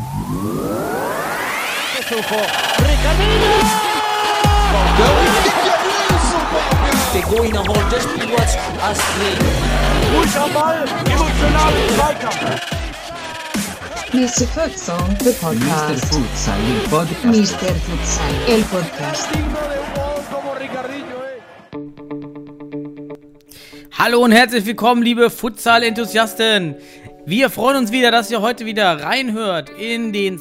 De Goina holt das Spiel als Ruhig am Ball, emotional im Zweikampf. Mr. Futsal, the podcast. Mr. Futsal, el podcast. Mr. Futsal, el podcast. Hallo und herzlich willkommen, liebe Futsal-Enthusiasten. Wir freuen uns wieder, dass ihr heute wieder reinhört in den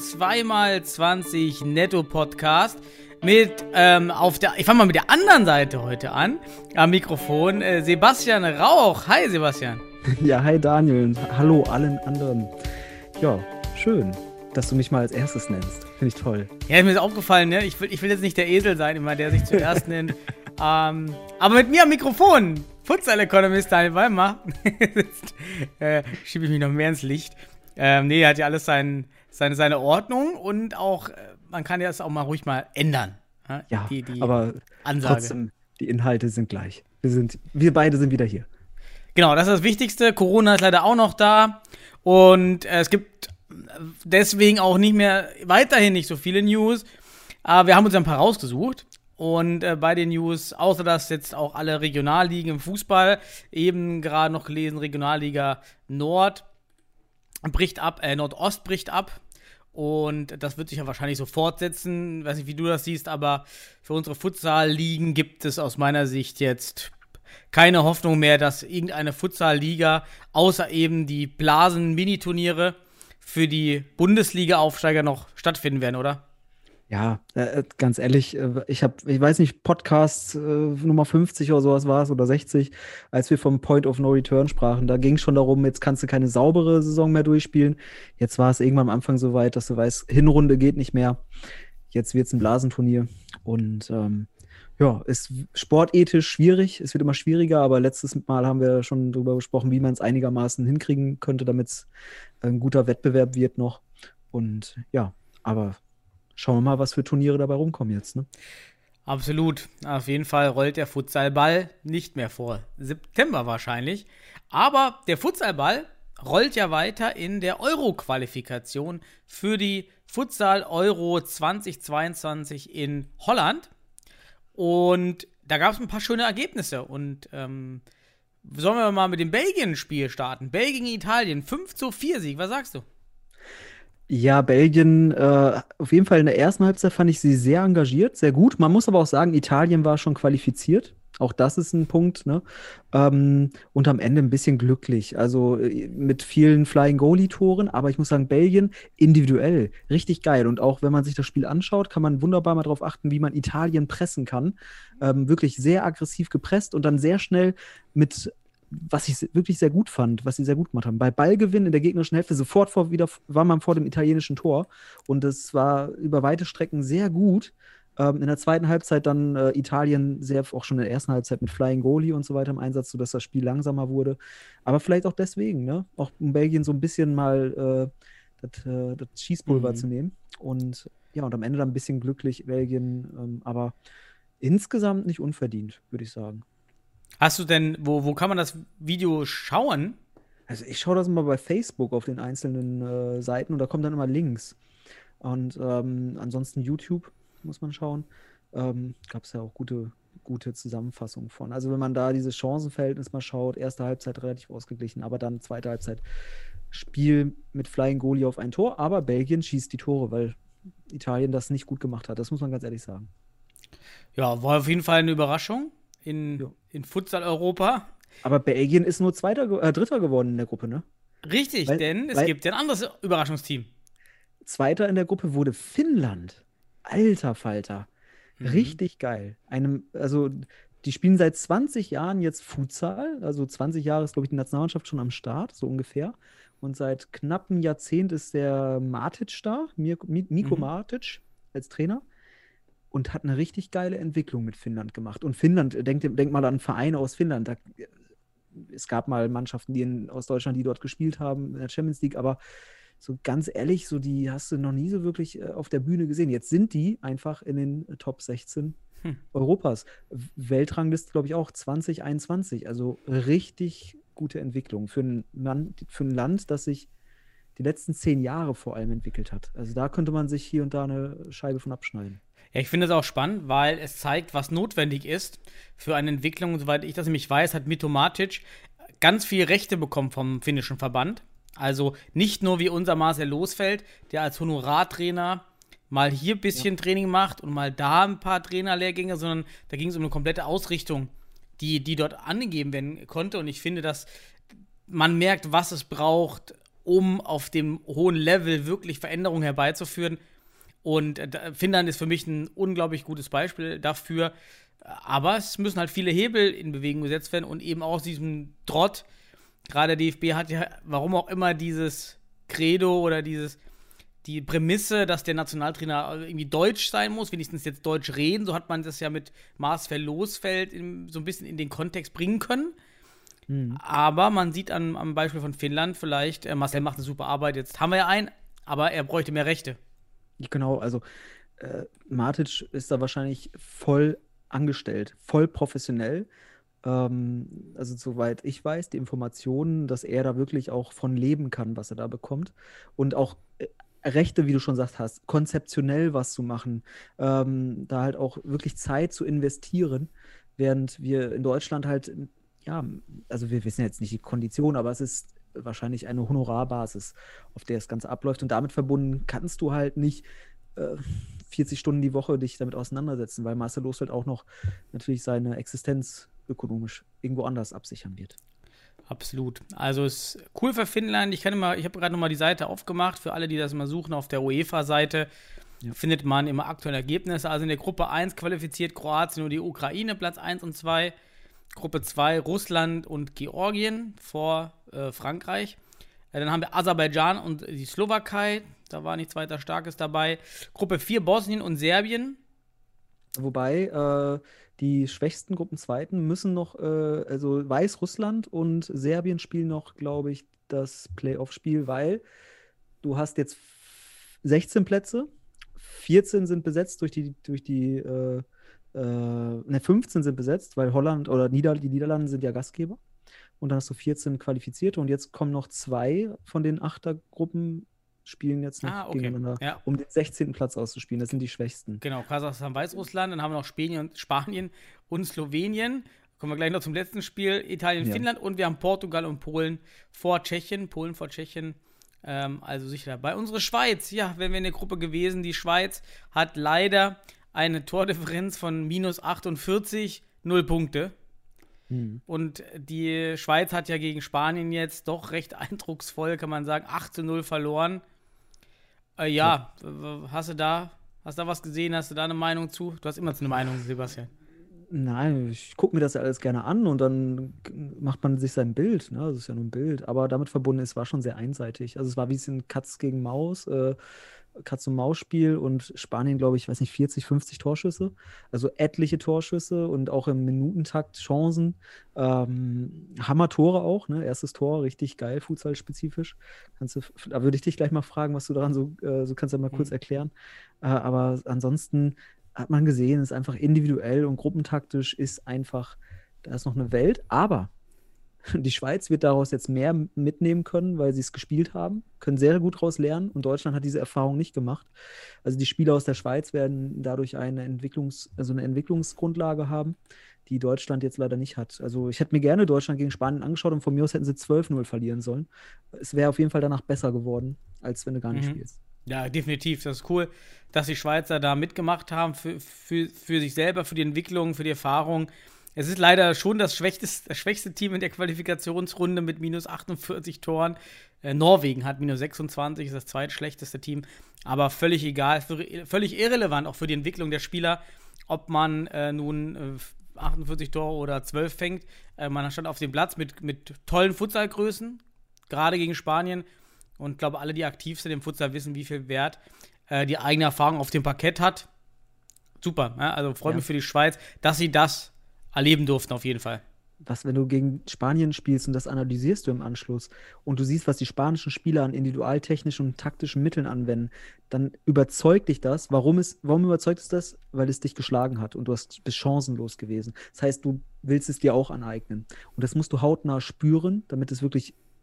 2x20 Netto-Podcast. Ich fange mal mit der anderen Seite heute an, am Mikrofon, Sebastian Rauch. Hi Sebastian. Ja, hi Daniel und hallo allen anderen. Ja, schön, dass du mich mal als erstes nennst. Finde ich toll. Ja, mir ist aufgefallen, ne? Ich will jetzt nicht der Esel sein, immer der sich zuerst nennt. Aber mit mir am Mikrofon, Futsal-Economist Daniel Weimar, schiebe ich mich noch mehr ins Licht. Nee, hat ja alles seine Ordnung und auch, man kann ja das auch mal ruhig mal ändern. Ja, die aber Ansage. Trotzdem, die Inhalte sind gleich. Wir beide sind wieder hier. Genau, das ist das Wichtigste. Corona ist leider auch noch da und es gibt deswegen auch weiterhin nicht so viele News. Aber wir haben uns ein paar rausgesucht. Und bei den News, außer dass jetzt auch alle Regionalligen im Fußball, eben gerade noch gelesen, Regionalliga Nordost bricht ab. Und das wird sich ja wahrscheinlich so fortsetzen. Ich weiß nicht, wie du das siehst, aber für unsere Futsal-Ligen gibt es aus meiner Sicht jetzt keine Hoffnung mehr, dass irgendeine Futsal-Liga, außer eben die Blasen-Mini-Turniere, für die Bundesliga-Aufsteiger noch stattfinden werden, oder? Ja, ganz ehrlich, ich weiß nicht, Podcast Nummer 50 oder sowas war es oder 60, als wir vom Point of No Return sprachen, da ging es schon darum, jetzt kannst du keine saubere Saison mehr durchspielen. Jetzt war es irgendwann am Anfang so weit, dass du weißt, Hinrunde geht nicht mehr. Jetzt wird es ein Blasenturnier und ist sportethisch schwierig. Es wird immer schwieriger, aber letztes Mal haben wir schon darüber gesprochen, wie man es einigermaßen hinkriegen könnte, damit es ein guter Wettbewerb wird noch. Und ja, aber schauen wir mal, was für Turniere dabei rumkommen jetzt, ne? Absolut. Auf jeden Fall rollt der Futsalball nicht mehr vor September wahrscheinlich. Aber der Futsalball rollt ja weiter in der Euro-Qualifikation für die Futsal Euro 2022 in Holland. Und da gab es ein paar schöne Ergebnisse. Und sollen wir mal mit dem Belgien-Spiel starten? Belgien-Italien, 5:4 Sieg. Was sagst du? Ja, Belgien, auf jeden Fall in der ersten Halbzeit fand ich sie sehr engagiert, sehr gut. Man muss aber auch sagen, Italien war schon qualifiziert. Auch das ist ein Punkt, ne? Und am Ende ein bisschen glücklich. Also mit vielen Flying-Goalie-Toren. Aber ich muss sagen, Belgien individuell richtig geil. Und auch wenn man sich das Spiel anschaut, kann man wunderbar mal darauf achten, wie man Italien pressen kann. Wirklich sehr aggressiv gepresst und dann sehr schnell was ich wirklich sehr gut fand, was sie sehr gut gemacht haben. Bei Ballgewinn in der gegnerischen Hälfte sofort war man vor dem italienischen Tor und es war über weite Strecken sehr gut. In der zweiten Halbzeit dann Italien auch schon in der ersten Halbzeit mit Flying Goalie und so weiter im Einsatz, sodass das Spiel langsamer wurde. Aber vielleicht auch deswegen, ne? Auch um Belgien so ein bisschen mal das Schießpulver zu nehmen. Und ja, und am Ende dann ein bisschen glücklich Belgien, aber insgesamt nicht unverdient, würde ich sagen. Hast du denn, wo kann man das Video schauen? Also ich schaue das mal bei Facebook auf den einzelnen Seiten und da kommen dann immer Links. Und ansonsten YouTube muss man schauen. Gab es ja auch gute Zusammenfassungen von. Also wenn man da dieses Chancenverhältnis mal schaut, erste Halbzeit relativ ausgeglichen, aber dann zweite Halbzeit Spiel mit Flying Goalie auf ein Tor, aber Belgien schießt die Tore, weil Italien das nicht gut gemacht hat. Das muss man ganz ehrlich sagen. Ja, war auf jeden Fall eine Überraschung in Futsal-Europa. Aber Belgien ist nur Dritter geworden in der Gruppe, ne? Richtig, denn es gibt ja ein anderes Überraschungsteam. Zweiter in der Gruppe wurde Finnland. Alter Falter. Richtig geil. Die spielen seit 20 Jahren jetzt Futsal. Also 20 Jahre ist, glaube ich, die Nationalmannschaft schon am Start, so ungefähr. Und seit knapp einem Jahrzehnt ist der Matic da, Mikko Matic als Trainer. Und hat eine richtig geile Entwicklung mit Finnland gemacht. Und Finnland, denk mal an Vereine aus Finnland. Es gab mal Mannschaften aus Deutschland, die dort gespielt haben in der Champions League, aber so ganz ehrlich, so die hast du noch nie so wirklich auf der Bühne gesehen. Jetzt sind die einfach in den Top 16 Europas. Weltrangliste, glaube ich, auch 2021. Also richtig gute Entwicklung für ein Land, das sich die letzten 10 Jahre vor allem entwickelt hat. Also da könnte man sich hier und da eine Scheibe von abschneiden. Ja, ich finde es auch spannend, weil es zeigt, was notwendig ist für eine Entwicklung. Und soweit ich das nämlich weiß, hat Mito Matic ganz viel Rechte bekommen vom finnischen Verband. Also nicht nur wie unser Marcel Losfeld, der als Honorartrainer mal hier ein bisschen Training macht und mal da ein paar Trainerlehrgänge, sondern da ging es um eine komplette Ausrichtung, die dort angegeben werden konnte. Und ich finde, dass man merkt, was es braucht, um auf dem hohen Level wirklich Veränderungen herbeizuführen. Und Finnland ist für mich ein unglaublich gutes Beispiel dafür. Aber es müssen halt viele Hebel in Bewegung gesetzt werden und eben auch aus diesem Trott. Gerade der DFB hat ja, warum auch immer, dieses Credo oder die Prämisse, dass der Nationaltrainer irgendwie deutsch sein muss, wenigstens jetzt deutsch reden. So hat man das ja mit Marcel Losfeld so ein bisschen in den Kontext bringen können. Aber man sieht am Beispiel von Finnland vielleicht, Marcel macht eine super Arbeit, jetzt haben wir ja einen, aber er bräuchte mehr Rechte. Genau, also Matic ist da wahrscheinlich voll angestellt, voll professionell. Also soweit ich weiß, die Informationen, dass er da wirklich auch von leben kann, was er da bekommt. Und auch Rechte, wie du schon gesagt hast, konzeptionell was zu machen, da halt auch wirklich Zeit zu investieren, während wir in Deutschland halt, ja, also wir wissen jetzt nicht die Kondition, aber es ist wahrscheinlich eine Honorarbasis, auf der das Ganze abläuft. Und damit verbunden kannst du halt nicht 40 Stunden die Woche dich damit auseinandersetzen, weil Marcel Losfeld auch noch natürlich seine Existenz ökonomisch irgendwo anders absichern wird. Absolut. Also es ist cool für Finnland. Ich habe gerade nochmal die Seite aufgemacht. Für alle, die das mal suchen, auf der UEFA-Seite findet man immer aktuelle Ergebnisse. Also in der Gruppe 1 qualifiziert Kroatien und die Ukraine, Platz 1 und 2. Gruppe 2 Russland und Georgien vor Frankreich. Dann haben wir Aserbaidschan und die Slowakei. Da war nichts weiter Starkes dabei. Gruppe 4 Bosnien und Serbien. Wobei die schwächsten Gruppenzweiten müssen noch, also Weißrussland und Serbien spielen noch, glaube ich, das Playoff-Spiel, weil du hast jetzt 16 Plätze, 14 sind besetzt durch die 15 sind besetzt, weil Holland oder die Niederlande sind ja Gastgeber. Und dann hast du 14 Qualifizierte und jetzt kommen noch 2 von den 8er-Gruppen spielen jetzt noch gegeneinander, um den 16. Platz auszuspielen. Das sind die schwächsten. Genau, Kasachstan, Weißrussland, dann haben wir noch Spanien und Slowenien. Kommen wir gleich noch zum letzten Spiel. Italien, Finnland und wir haben Portugal und Polen vor Tschechien. Also sicher dabei. Unsere Schweiz, ja, wären wir in der Gruppe gewesen. Die Schweiz hat leider eine Tordifferenz von minus 48, 0 Punkte. Und die Schweiz hat ja gegen Spanien jetzt doch recht eindrucksvoll, kann man sagen, 8-0 verloren. Hast du da was gesehen? Hast du da eine Meinung zu? Du hast immer eine Meinung, Sebastian. Nein, ich gucke mir das ja alles gerne an und dann macht man sich sein Bild. Ne? Das ist ja nur ein Bild. Aber damit verbunden, es war schon sehr einseitig. Also es war wie ein Katz gegen Maus, Katz-und-Maus-Spiel und Spanien, glaube ich, weiß nicht, 40, 50 Torschüsse. Also etliche Torschüsse und auch im Minutentakt Chancen. Hammer-Tore auch, ne? Erstes Tor, richtig geil, futsal-spezifisch. Da würde ich dich gleich mal fragen, was du daran so kannst du ja mal kurz erklären. Aber ansonsten hat man gesehen, ist einfach individuell und gruppentaktisch ist einfach, da ist noch eine Welt, aber die Schweiz wird daraus jetzt mehr mitnehmen können, weil sie es gespielt haben, können sehr gut daraus lernen und Deutschland hat diese Erfahrung nicht gemacht. Also die Spieler aus der Schweiz werden dadurch eine Entwicklungsgrundlage haben, die Deutschland jetzt leider nicht hat. Also ich hätte mir gerne Deutschland gegen Spanien angeschaut und von mir aus hätten sie 12-0 verlieren sollen. Es wäre auf jeden Fall danach besser geworden, als wenn du gar nicht spielst. Ja, definitiv. Das ist cool, dass die Schweizer da mitgemacht haben für sich selber, für die Entwicklung, für die Erfahrung. Es ist leider schon das schwächste Team in der Qualifikationsrunde mit minus 48 Toren. Norwegen hat minus 26, ist das zweitschlechteste Team. Aber völlig egal, völlig irrelevant auch für die Entwicklung der Spieler, ob man nun 48 Tore oder 12 fängt. Man stand auf dem Platz mit tollen Futsalgrößen, gerade gegen Spanien. Und ich glaube, alle, die aktiv sind im Futsal, wissen, wie viel Wert die eigene Erfahrung auf dem Parkett hat. Super, ja? Also freut mich für die Schweiz, dass sie das erleben durften, auf jeden Fall. Wenn du gegen Spanien spielst und das analysierst du im Anschluss und du siehst, was die spanischen Spieler an individualtechnischen und taktischen Mitteln anwenden, dann überzeugt dich das. Warum überzeugt es das? Weil es dich geschlagen hat und bist chancenlos gewesen. Das heißt, du willst es dir auch aneignen. Und das musst du hautnah spüren, damit es wirklich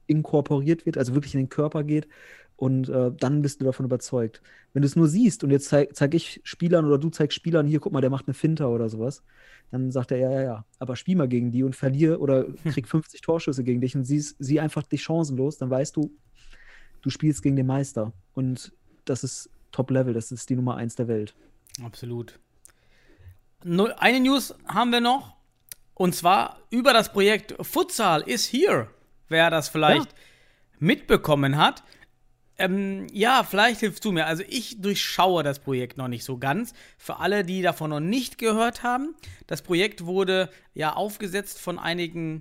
inkorporiert wird, also wirklich in den Körper geht. Und dann bist du davon überzeugt. Wenn du es nur siehst und jetzt zeig ich Spielern oder du zeigst Spielern, hier, guck mal, der macht eine Finta oder sowas, dann sagt er, ja. Aber spiel mal gegen die und verlier oder krieg 50 Torschüsse gegen dich und sieh einfach dich chancenlos, dann weißt du, du spielst gegen den Meister. Und das ist Top-Level, das ist die Nummer 1 der Welt. Absolut. Eine News haben wir noch. Und zwar über das Projekt Futsal is Here. Wer das vielleicht mitbekommen hat. Ja, vielleicht hilfst du mir. Also ich durchschaue das Projekt noch nicht so ganz. Für alle, die davon noch nicht gehört haben, das Projekt wurde ja aufgesetzt von einigen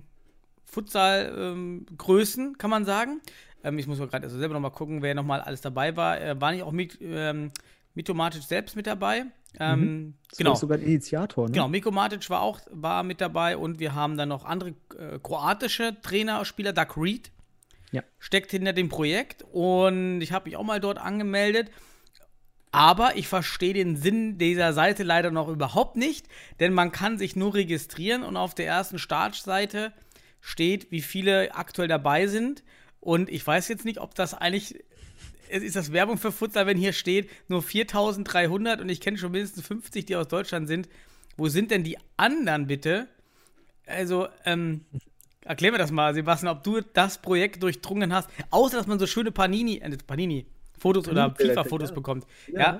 Futsal-Größen, kann man sagen. Ich muss mal gerade selber noch mal gucken, wer noch mal alles dabei war. War nicht auch Mito Matic selbst mit dabei? Das Genau. war sogar der Initiator, ne? Genau, Miko Matic war mit dabei und wir haben dann noch andere kroatische Spieler, Doug Reed. Ja. Steckt hinter dem Projekt und ich habe mich auch mal dort angemeldet. Aber ich verstehe den Sinn dieser Seite leider noch überhaupt nicht, denn man kann sich nur registrieren und auf der ersten Startseite steht, wie viele aktuell dabei sind. Und ich weiß jetzt nicht, ob das eigentlich, ist das Werbung für Futsal, wenn hier steht, nur 4.300 und ich kenne schon mindestens 50, die aus Deutschland sind. Wo sind denn die anderen bitte? Also, erklär mir das mal, Sebastian, ob du das Projekt durchdrungen hast, außer dass man so schöne Panini-Fotos oder FIFA-Fotos bekommt. Ja.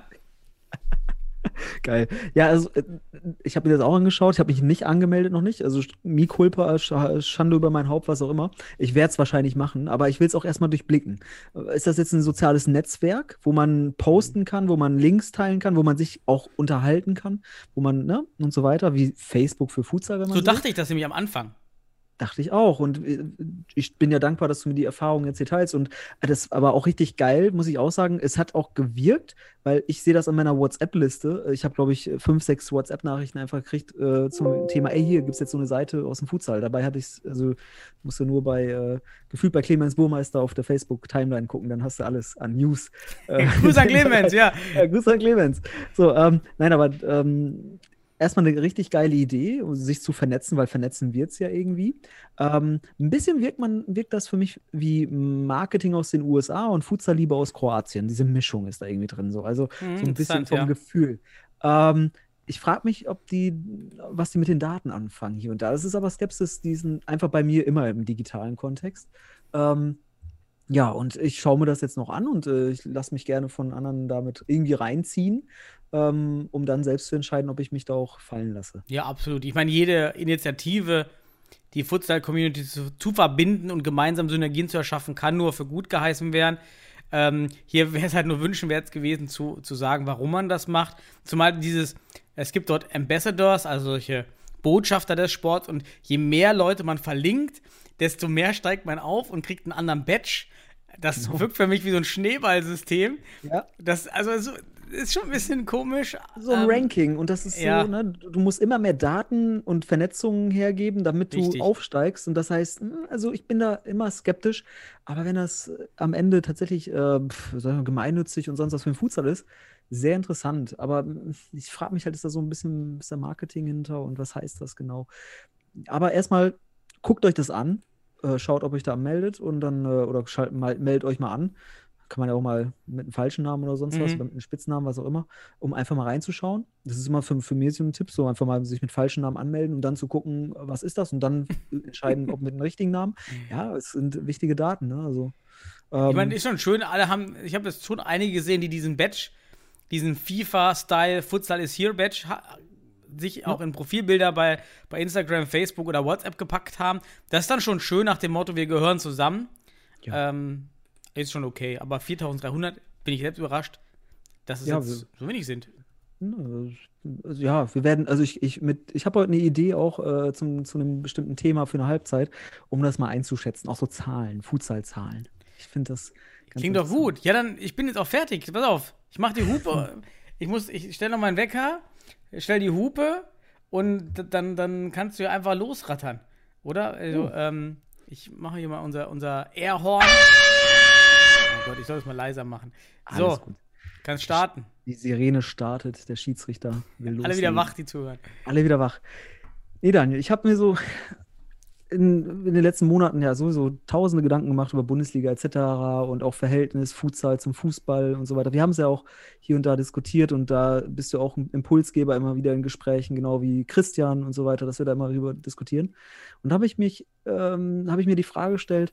Geil. Ja, also ich habe mir das auch angeschaut. Ich habe mich nicht angemeldet, noch nicht. Also Mea-culpa, Schande über mein Haupt, was auch immer. Ich werde es wahrscheinlich machen, aber ich will es auch erstmal durchblicken. Ist das jetzt ein soziales Netzwerk, wo man posten kann, wo man Links teilen kann, wo man sich auch unterhalten kann, wo man, ne, und so weiter, wie Facebook für Futsal, wenn man So dachte ich das nämlich am Anfang. Dachte ich auch. Und ich bin ja dankbar, dass du mir die Erfahrungen jetzt hier teilst. Und das aber auch richtig geil, muss ich auch sagen. Es hat auch gewirkt, weil ich sehe das an meiner WhatsApp-Liste. Ich habe, glaube ich, 5, 6 WhatsApp-Nachrichten einfach gekriegt zum Thema, ey, hier gibt es jetzt so eine Seite aus dem Futsal. Dabei hatte ich es, also musst du nur gefühlt bei Clemens Burmeister auf der Facebook-Timeline gucken, dann hast du alles an News. Grüß an Clemens, ja. Grüß an Clemens. So, nein, aber erstmal eine richtig geile Idee, um sich zu vernetzen, weil vernetzen wird es ja irgendwie. Ein bisschen wirkt das für mich wie Marketing aus den USA und Futsal-Liebe aus Kroatien. Diese Mischung ist da irgendwie drin. So. Also so ein bisschen vom Gefühl. Ich frage mich, was die mit den Daten anfangen hier und da. Das ist aber Skepsis, die sind einfach bei mir immer im digitalen Kontext. Ja, und ich schaue mir das jetzt noch an und ich lasse mich gerne von anderen damit irgendwie reinziehen, um dann selbst zu entscheiden, ob ich mich da auch fallen lasse. Ja, absolut. Ich meine, jede Initiative, die Futsal-Community zu verbinden und gemeinsam Synergien zu erschaffen, kann nur für gut geheißen werden. Hier wäre es halt nur wünschenswert gewesen, zu sagen, warum man das macht. Zumal es gibt dort Ambassadors, also solche Botschafter des Sports, und je mehr Leute man verlinkt, desto mehr steigt man auf und kriegt einen anderen Badge. Das wirkt für mich wie so ein Schneeballsystem. Ja. Das ist schon ein bisschen komisch. So ein Ranking. Und das ist so, ne, du musst immer mehr Daten und Vernetzungen hergeben, damit du aufsteigst. Und das heißt, also ich bin da immer skeptisch. Aber wenn das am Ende tatsächlich gemeinnützig und sonst was für ein Futsal ist, sehr interessant. Aber ich frage mich halt, ist da so ein bisschen Marketing hinter und was heißt das genau? Aber erstmal guckt euch das an. Schaut, ob euch da meldet und dann, oder meldet euch mal an. Kann man ja auch mal mit einem falschen Namen oder sonst was, oder mit einem Spitznamen, was auch immer, um einfach mal reinzuschauen. Das ist immer für mich so ein Tipp, so einfach mal sich mit falschen Namen anmelden und dann zu gucken, was ist das und dann entscheiden, ob mit einem richtigen Namen. Ja, es sind wichtige Daten, ne? Also, ich meine, ist schon schön, ich habe jetzt schon einige gesehen, die diesen Badge, diesen FIFA-Style Futsal is Here Badge sich auch in Profilbilder bei Instagram, Facebook oder WhatsApp gepackt haben. Das ist dann schon schön nach dem Motto, wir gehören zusammen. Ja. Ist schon okay. Aber 4.300 bin ich selbst überrascht, dass es jetzt so wenig sind. Ja, wir werden, also ich habe heute eine Idee auch zu einem bestimmten Thema für eine Halbzeit, um das mal einzuschätzen. Auch so Zahlen, Futsal-Zahlen. Ich finde das ganz klingt doch gut. Ja, dann, ich bin jetzt auch fertig. Pass auf, ich mache die Hupe. Ich stelle noch meinen Wecker. Stell die Hupe und dann kannst du ja einfach losrattern, oder? Also, ich mache hier mal unser Airhorn. Oh Gott, ich soll es mal leiser machen. So, kannst starten. Die Sirene startet, der Schiedsrichter will loslegen. Alle wieder wach, die zuhören. Alle wieder wach. Nee, Daniel, ich habe mir so in den letzten Monaten ja sowieso tausende Gedanken gemacht über Bundesliga etc. und auch Verhältnis Futsal zum Fußball und so weiter. Wir haben es ja auch hier und da diskutiert und da bist du auch ein Impulsgeber immer wieder in Gesprächen, genau wie Christian und so weiter, dass wir da immer darüber diskutieren. Und da habe ich mir die Frage gestellt,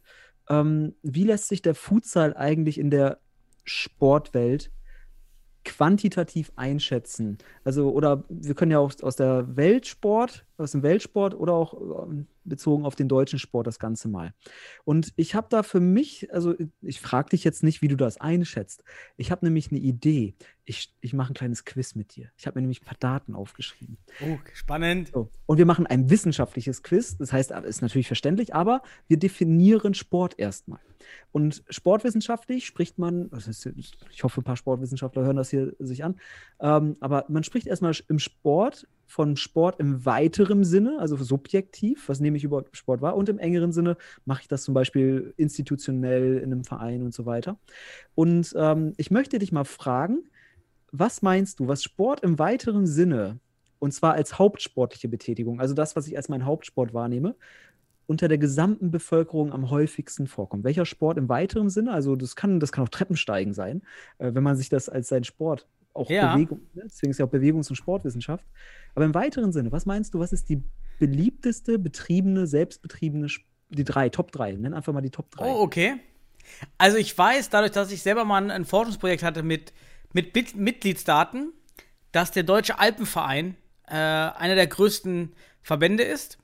wie lässt sich der Futsal eigentlich in der Sportwelt quantitativ einschätzen? Also, oder wir können ja auch aus dem Weltsport oder auch bezogen auf den deutschen Sport das Ganze mal. Und ich habe da für mich, also ich frage dich jetzt nicht, wie du das einschätzt. Ich habe nämlich eine Idee. Ich mache ein kleines Quiz mit dir. Ich habe mir nämlich ein paar Daten aufgeschrieben. Oh, spannend. So. Und wir machen ein wissenschaftliches Quiz. Das heißt, ist natürlich verständlich, aber wir definieren Sport erstmal. Und sportwissenschaftlich spricht man, ich hoffe, ein paar Sportwissenschaftler hören das hier sich an, aber man spricht erstmal im Sport von Sport im weiteren Sinne, also subjektiv, was nehme ich überhaupt Sport wahr, und im engeren Sinne mache ich das zum Beispiel institutionell in einem Verein und so weiter. Und ich möchte dich mal fragen, was meinst du, was Sport im weiteren Sinne, und zwar als hauptsportliche Betätigung, also das, was ich als meinen Hauptsport wahrnehme, unter der gesamten Bevölkerung am häufigsten vorkommt? Welcher Sport im weiteren Sinne, also das kann auch Treppensteigen sein, wenn man sich das als seinen Sport auch Bewegung, deswegen ist ja auch Bewegungs- und Sportwissenschaft. Aber im weiteren Sinne, was meinst du, was ist die beliebteste, betriebene, selbstbetriebene, Top 3? Nenn einfach mal die Top 3. Oh, okay. Also ich weiß, dadurch, dass ich selber mal ein Forschungsprojekt hatte mit Mitgliedsdaten, dass der Deutsche Alpenverein einer der größten Verbände ist.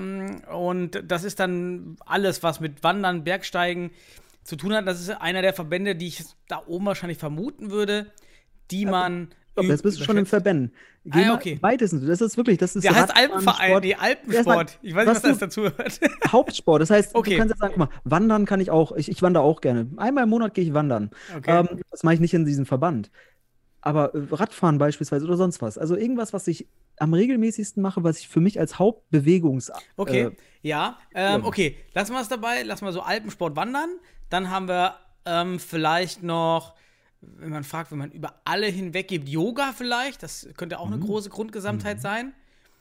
Und das ist dann alles, was mit Wandern, Bergsteigen zu tun hat. Das ist einer der Verbände, die ich da oben wahrscheinlich vermuten würde, die man. Jetzt bist du schon im Verbänden. Okay. Weitestens. Das ist der heißt Alpenverein, die Alpensport. Ich weiß nicht, was das dazu hört. Hauptsport. Das heißt, okay. Du kannst jetzt sagen, guck mal, wandern kann ich auch. Ich wandere auch gerne. Einmal im Monat gehe ich wandern. Okay. Das mache ich nicht in diesem Verband. Aber Radfahren beispielsweise oder sonst was. Also irgendwas, was ich am regelmäßigsten mache, was ich für mich als Hauptbewegungs... Okay, okay. Lassen wir es dabei. Lassen wir so Alpensport wandern. Dann haben wir vielleicht noch, wenn man über alle hinweg gibt, Yoga vielleicht. Das könnte auch eine große Grundgesamtheit sein.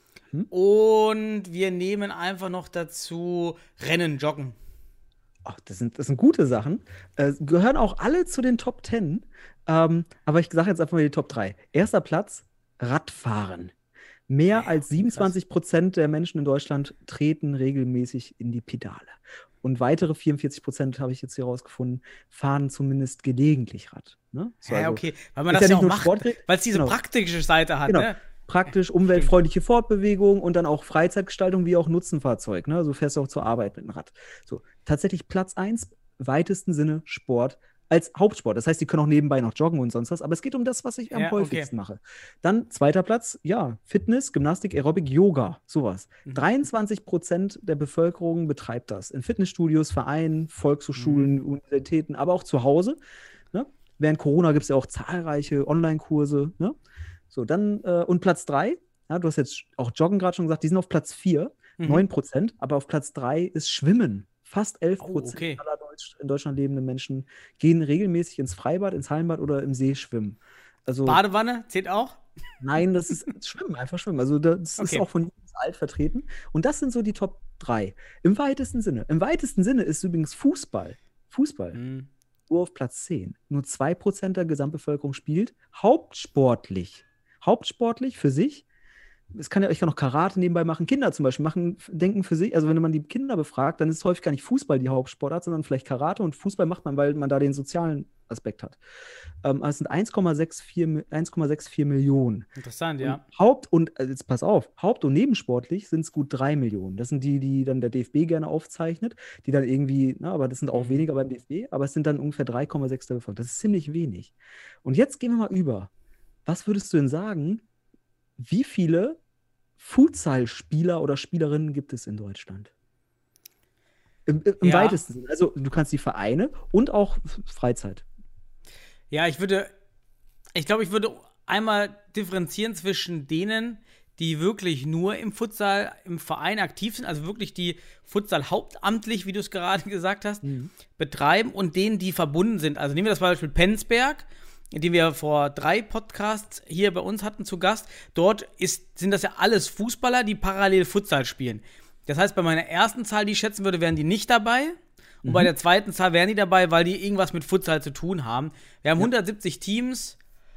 Und wir nehmen einfach noch dazu Rennen, Joggen. Ach, das sind gute Sachen. Gehören auch alle zu den Top 10. Aber ich sage jetzt einfach mal die Top 3. Erster Platz, Radfahren. Mehr als 27% der Menschen in Deutschland treten regelmäßig in die Pedale. Und weitere 44%, habe ich jetzt hier rausgefunden, fahren zumindest gelegentlich Rad. Ne? So, ja, also, okay. Weil man das ja auch macht, weil es diese genau. praktische Seite hat. Genau. Ne? Praktisch, umweltfreundliche Fortbewegung und dann auch Freizeitgestaltung wie auch Nutzenfahrzeug. Ne? Also fährst du auch zur Arbeit mit dem Rad. So, tatsächlich Platz 1, weitesten Sinne Sport als Hauptsport. Das heißt, die können auch nebenbei noch joggen und sonst was, aber es geht um das, was ich am häufigsten mache. Dann zweiter Platz, Fitness, Gymnastik, Aerobic, Yoga, sowas. 23% der Bevölkerung betreibt das. In Fitnessstudios, Vereinen, Volkshochschulen, Universitäten, aber auch zu Hause. Ne? Während Corona gibt es ja auch zahlreiche Online-Kurse. Ne? So, dann, und Platz 3, du hast jetzt auch Joggen gerade schon gesagt, die sind auf Platz 4, 9%, aber auf Platz 3 ist Schwimmen. Fast 11% aller in Deutschland lebenden Menschen gehen regelmäßig ins Freibad, ins Hallenbad oder im See schwimmen. Also, Badewanne zählt auch? Nein, das ist Schwimmen, einfach Schwimmen. Also das ist auch von jung bis alt vertreten. Und das sind so die Top 3. Im weitesten Sinne. Im weitesten Sinne ist übrigens Fußball. Nur auf Platz 10. Nur 2% der Gesamtbevölkerung spielt. Hauptsportlich für sich. Ich kann noch Karate nebenbei machen. Kinder zum Beispiel denken für sich, also wenn man die Kinder befragt, dann ist häufig gar nicht Fußball die Hauptsportart, sondern vielleicht Karate, und Fußball macht man, weil man da den sozialen Aspekt hat. Es sind 1,64 Millionen. Interessant, ja. Jetzt pass auf, Haupt- und Nebensportlich sind es gut 3 Millionen. Das sind die dann der DFB gerne aufzeichnet, die dann irgendwie, aber das sind auch weniger beim DFB, aber es sind dann ungefähr 3,6 der Bevölkerung. Das ist ziemlich wenig. Und jetzt gehen wir mal über. Was würdest du denn sagen, wie viele Futsal-Spieler oder Spielerinnen gibt es in Deutschland? Im weitesten Sinne. Also du kannst die Vereine und auch Freizeit. Ja, ich glaube, ich würde einmal differenzieren zwischen denen, die wirklich nur im Futsal, im Verein aktiv sind, also wirklich die Futsal hauptamtlich, wie du es gerade gesagt hast, betreiben, und denen, die verbunden sind. Also nehmen wir das Beispiel Penzberg, den wir vor 3 Podcasts hier bei uns hatten zu Gast. Dort sind das ja alles Fußballer, die parallel Futsal spielen. Das heißt, bei meiner ersten Zahl, die ich schätzen würde, wären die nicht dabei. Und bei der zweiten Zahl wären die dabei, weil die irgendwas mit Futsal zu tun haben. Wir haben 170 Teams,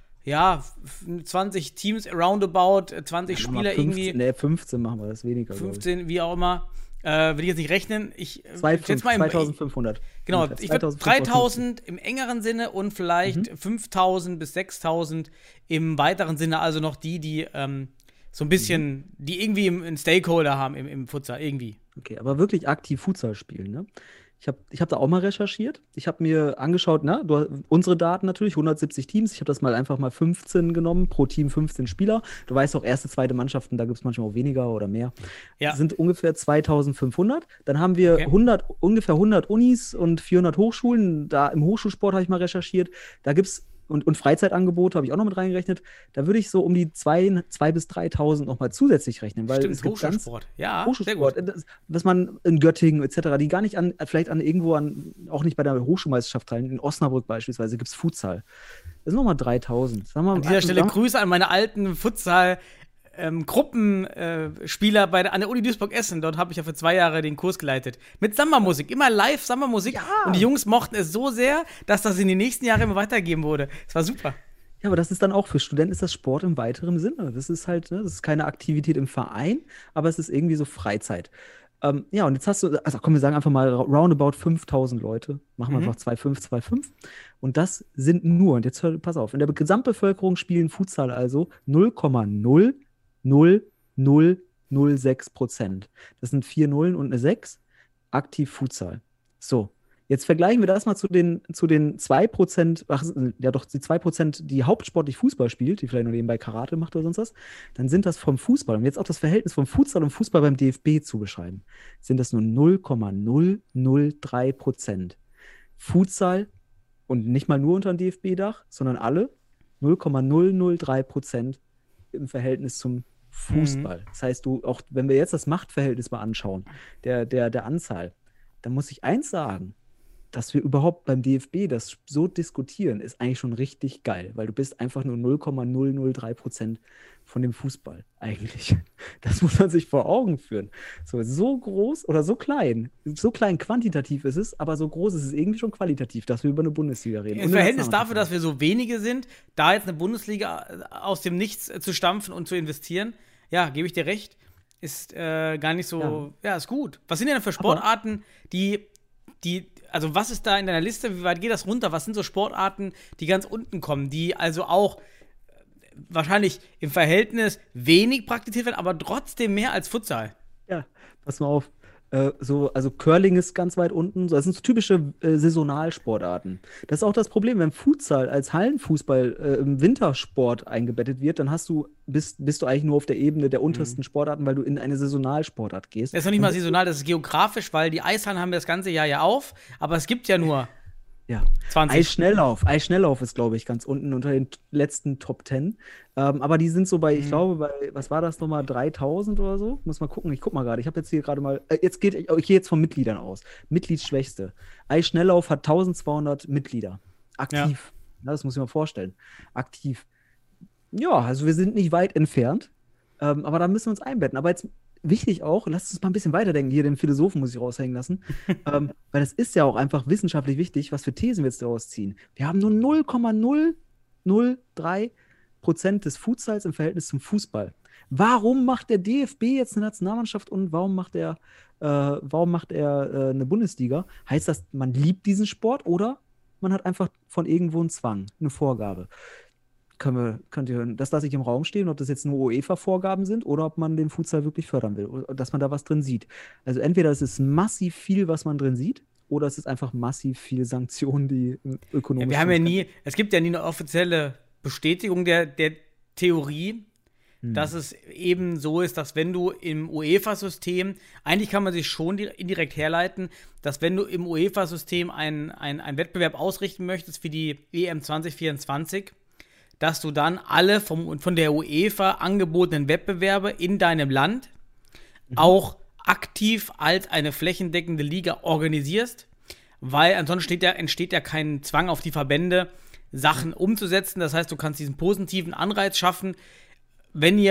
20 Teams roundabout, 20 Spieler 15, irgendwie. Ne, 15 machen wir, das ist weniger. 15, wie auch immer. Will ich jetzt nicht rechnen. Ich schätze mal 2500. Genau, ich würde 3000 im engeren Sinne und vielleicht 5000 bis 6000 im weiteren Sinne. Also noch die so ein bisschen, die irgendwie einen Stakeholder haben im Futsal, irgendwie. Okay, aber wirklich aktiv Futsal spielen, ne? Ich hab da auch mal recherchiert. Ich habe mir angeschaut, unsere Daten natürlich, 170 Teams. Ich habe das einfach mal 15 genommen, pro Team 15 Spieler. Du weißt auch, erste, zweite Mannschaften, da gibt es manchmal auch weniger oder mehr. Ja. Sind ungefähr 2500. Dann haben wir ungefähr 100 Unis und 400 Hochschulen. Da im Hochschulsport habe ich mal recherchiert. Da gibt es und Freizeitangebote habe ich auch noch mit reingerechnet. Da würde ich so um die 2.000 bis 3.000 nochmal zusätzlich rechnen. Weil Stimmt, es gibt Hochschulsport. Ja, Hochschulsport, was man in Göttingen etc., die gar nicht auch nicht bei der Hochschulmeisterschaft teilnehmen. In Osnabrück beispielsweise gibt es Futsal. Das sind nochmal 3.000. An dieser Stelle Grüße an meine alten Futsal- Gruppenspieler an der Uni Duisburg-Essen. Dort habe ich ja für 2 Jahre den Kurs geleitet. Mit Samba-Musik, immer live Samba-Musik. Ja. Und die Jungs mochten es so sehr, dass das in die nächsten Jahre immer weitergegeben wurde. Es war super. Ja, aber das ist dann auch für Studenten ist das Sport im weiteren Sinne. Das ist halt, das ist keine Aktivität im Verein, aber es ist irgendwie so Freizeit. Und jetzt hast du, also komm, wir sagen einfach mal roundabout 5000 Leute. Machen wir einfach 2,5. Und das sind nur, und jetzt pass auf, in der Gesamtbevölkerung spielen Futsal also 0,00006%. Das sind 4 Nullen und eine 6. Aktiv Futsal. So, jetzt vergleichen wir das mal zu den 2%, die 2%, die hauptsportlich Fußball spielt, die vielleicht noch nebenbei Karate macht oder sonst was, dann sind das vom Fußball, und jetzt auch das Verhältnis vom Futsal und Fußball beim DFB zu beschreiben, sind das nur 0,003%. Futsal, und nicht mal nur unter dem DFB-Dach, sondern alle, 0,003% im Verhältnis zum Fußball. Das heißt, auch wenn wir jetzt das Machtverhältnis mal anschauen, der Anzahl, dann muss ich eins sagen, dass wir überhaupt beim DFB das so diskutieren, ist eigentlich schon richtig geil, weil du bist einfach nur 0,003% von dem Fußball eigentlich. Das muss man sich vor Augen führen. So groß oder so klein quantitativ ist es, aber so groß ist es irgendwie schon qualitativ, dass wir über eine Bundesliga reden. Im Verhältnis dafür, dass wir so wenige sind, da jetzt eine Bundesliga aus dem Nichts zu stampfen und zu investieren, ja, gebe ich dir recht, ist gar nicht so, ist gut. Was sind denn für Sportarten, also was ist da in deiner Liste, wie weit geht das runter? Was sind so Sportarten, die ganz unten kommen, die also auch wahrscheinlich im Verhältnis wenig praktiziert werden, aber trotzdem mehr als Futsal? Ja, pass mal auf. Also Curling ist ganz weit unten. Das sind so typische Saisonalsportarten. Das ist auch das Problem, wenn Futsal als Hallenfußball im Wintersport eingebettet wird, dann bist du eigentlich nur auf der Ebene der untersten Sportarten, weil du in eine Saisonalsportart gehst. Das ist noch nicht mal saisonal, das ist geografisch, weil die Eishallen haben das ganze Jahr ja auf, aber es gibt ja nur 20. Eisschnelllauf ist, glaube ich, ganz unten unter den letzten Top 10. Aber die sind so ich glaube, was war das nochmal, 3000 oder so? Muss mal gucken, ich guck mal gerade. Ich habe jetzt hier gerade mal, ich gehe jetzt von Mitgliedern aus. Mitgliedsschwächste. Eisschnelllauf hat 1200 Mitglieder. Aktiv. Ja. Das muss ich mir vorstellen. Aktiv. Ja, also wir sind nicht weit entfernt. Aber da müssen wir uns einbetten. Aber jetzt wichtig auch, lasst uns mal ein bisschen weiterdenken. Hier, den Philosophen muss ich raushängen lassen. Weil das ist ja auch einfach wissenschaftlich wichtig, was für Thesen wir jetzt daraus ziehen. Wir haben nur 0,003% des Futsals im Verhältnis zum Fußball. Warum macht der DFB jetzt eine Nationalmannschaft und warum macht er eine Bundesliga? Heißt das, man liebt diesen Sport oder man hat einfach von irgendwo einen Zwang, eine Vorgabe? Das lasse ich im Raum stehen, ob das jetzt nur UEFA-Vorgaben sind oder ob man den Futsal wirklich fördern will, dass man da was drin sieht. Also entweder es ist massiv viel, was man drin sieht, oder es ist einfach massiv viel Sanktionen, die ökonomisch es gibt ja nie eine offizielle Bestätigung der Theorie, dass es eben so ist, dass wenn du im UEFA-System, eigentlich kann man sich schon indirekt herleiten, dass wenn du im UEFA-System einen Wettbewerb ausrichten möchtest für die EM 2024, dass du dann alle von der UEFA angebotenen Wettbewerbe in deinem Land auch aktiv als eine flächendeckende Liga organisierst, weil ansonsten entsteht ja kein Zwang auf die Verbände, Sachen umzusetzen. Das heißt, du kannst diesen positiven Anreiz schaffen, wenn ihr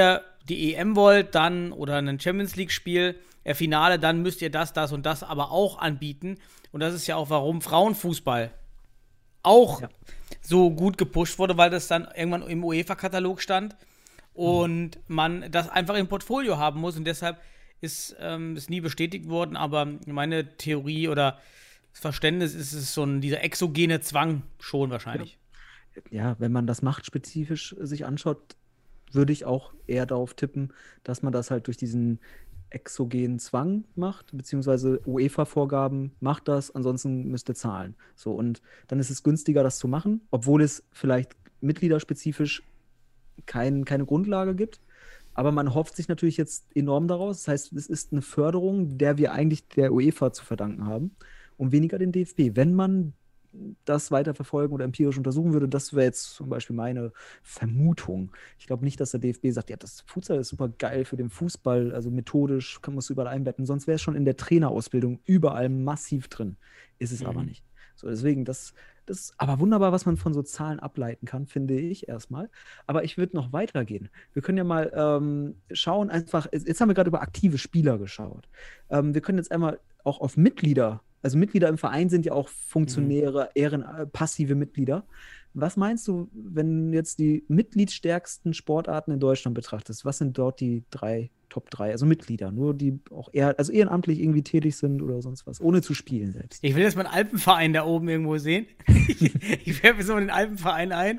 die EM wollt, dann oder ein Champions League-Spiel, Finale, dann müsst ihr das und das aber auch anbieten. Und das ist ja auch, warum Frauenfußball auch so gut gepusht wurde, weil das dann irgendwann im UEFA-Katalog stand und man das einfach im Portfolio haben muss. Und deshalb ist es nie bestätigt worden. Aber meine Theorie oder das Verständnis ist es dieser exogene Zwang schon wahrscheinlich. Ja, wenn man das machtspezifisch sich anschaut, würde ich auch eher darauf tippen, dass man das halt durch diesen exogenen Zwang macht, beziehungsweise UEFA-Vorgaben macht das, ansonsten müsst ihr zahlen. So, und dann ist es günstiger, das zu machen, obwohl es vielleicht mitgliederspezifisch keine Grundlage gibt. Aber man hofft sich natürlich jetzt enorm daraus. Das heißt, es ist eine Förderung, der wir eigentlich der UEFA zu verdanken haben und weniger den DFB. Wenn man das weiter verfolgen oder empirisch untersuchen würde, das wäre jetzt zum Beispiel meine Vermutung. Ich glaube nicht, dass der DFB sagt, ja, das Futsal ist super geil für den Fußball, also methodisch musst du überall einbetten, sonst wäre es schon in der Trainerausbildung überall massiv drin. Ist es aber nicht. So, deswegen, das ist aber wunderbar, was man von so Zahlen ableiten kann, finde ich erstmal. Aber ich würde noch weitergehen. Wir können ja mal schauen, einfach, jetzt haben wir gerade über aktive Spieler geschaut. Wir können jetzt einmal auch auf Mitglieder. Also Mitglieder im Verein sind ja auch Funktionäre, passive Mitglieder. Was meinst du, wenn du jetzt die mitgliedstärksten Sportarten in Deutschland betrachtest? Was sind dort die Top 3? Also Mitglieder, nur die auch ehrenamtlich irgendwie tätig sind oder sonst was, ohne zu spielen selbst. Ich will jetzt mal einen Alpenverein da oben irgendwo sehen. Ich werfe so den Alpenverein ein.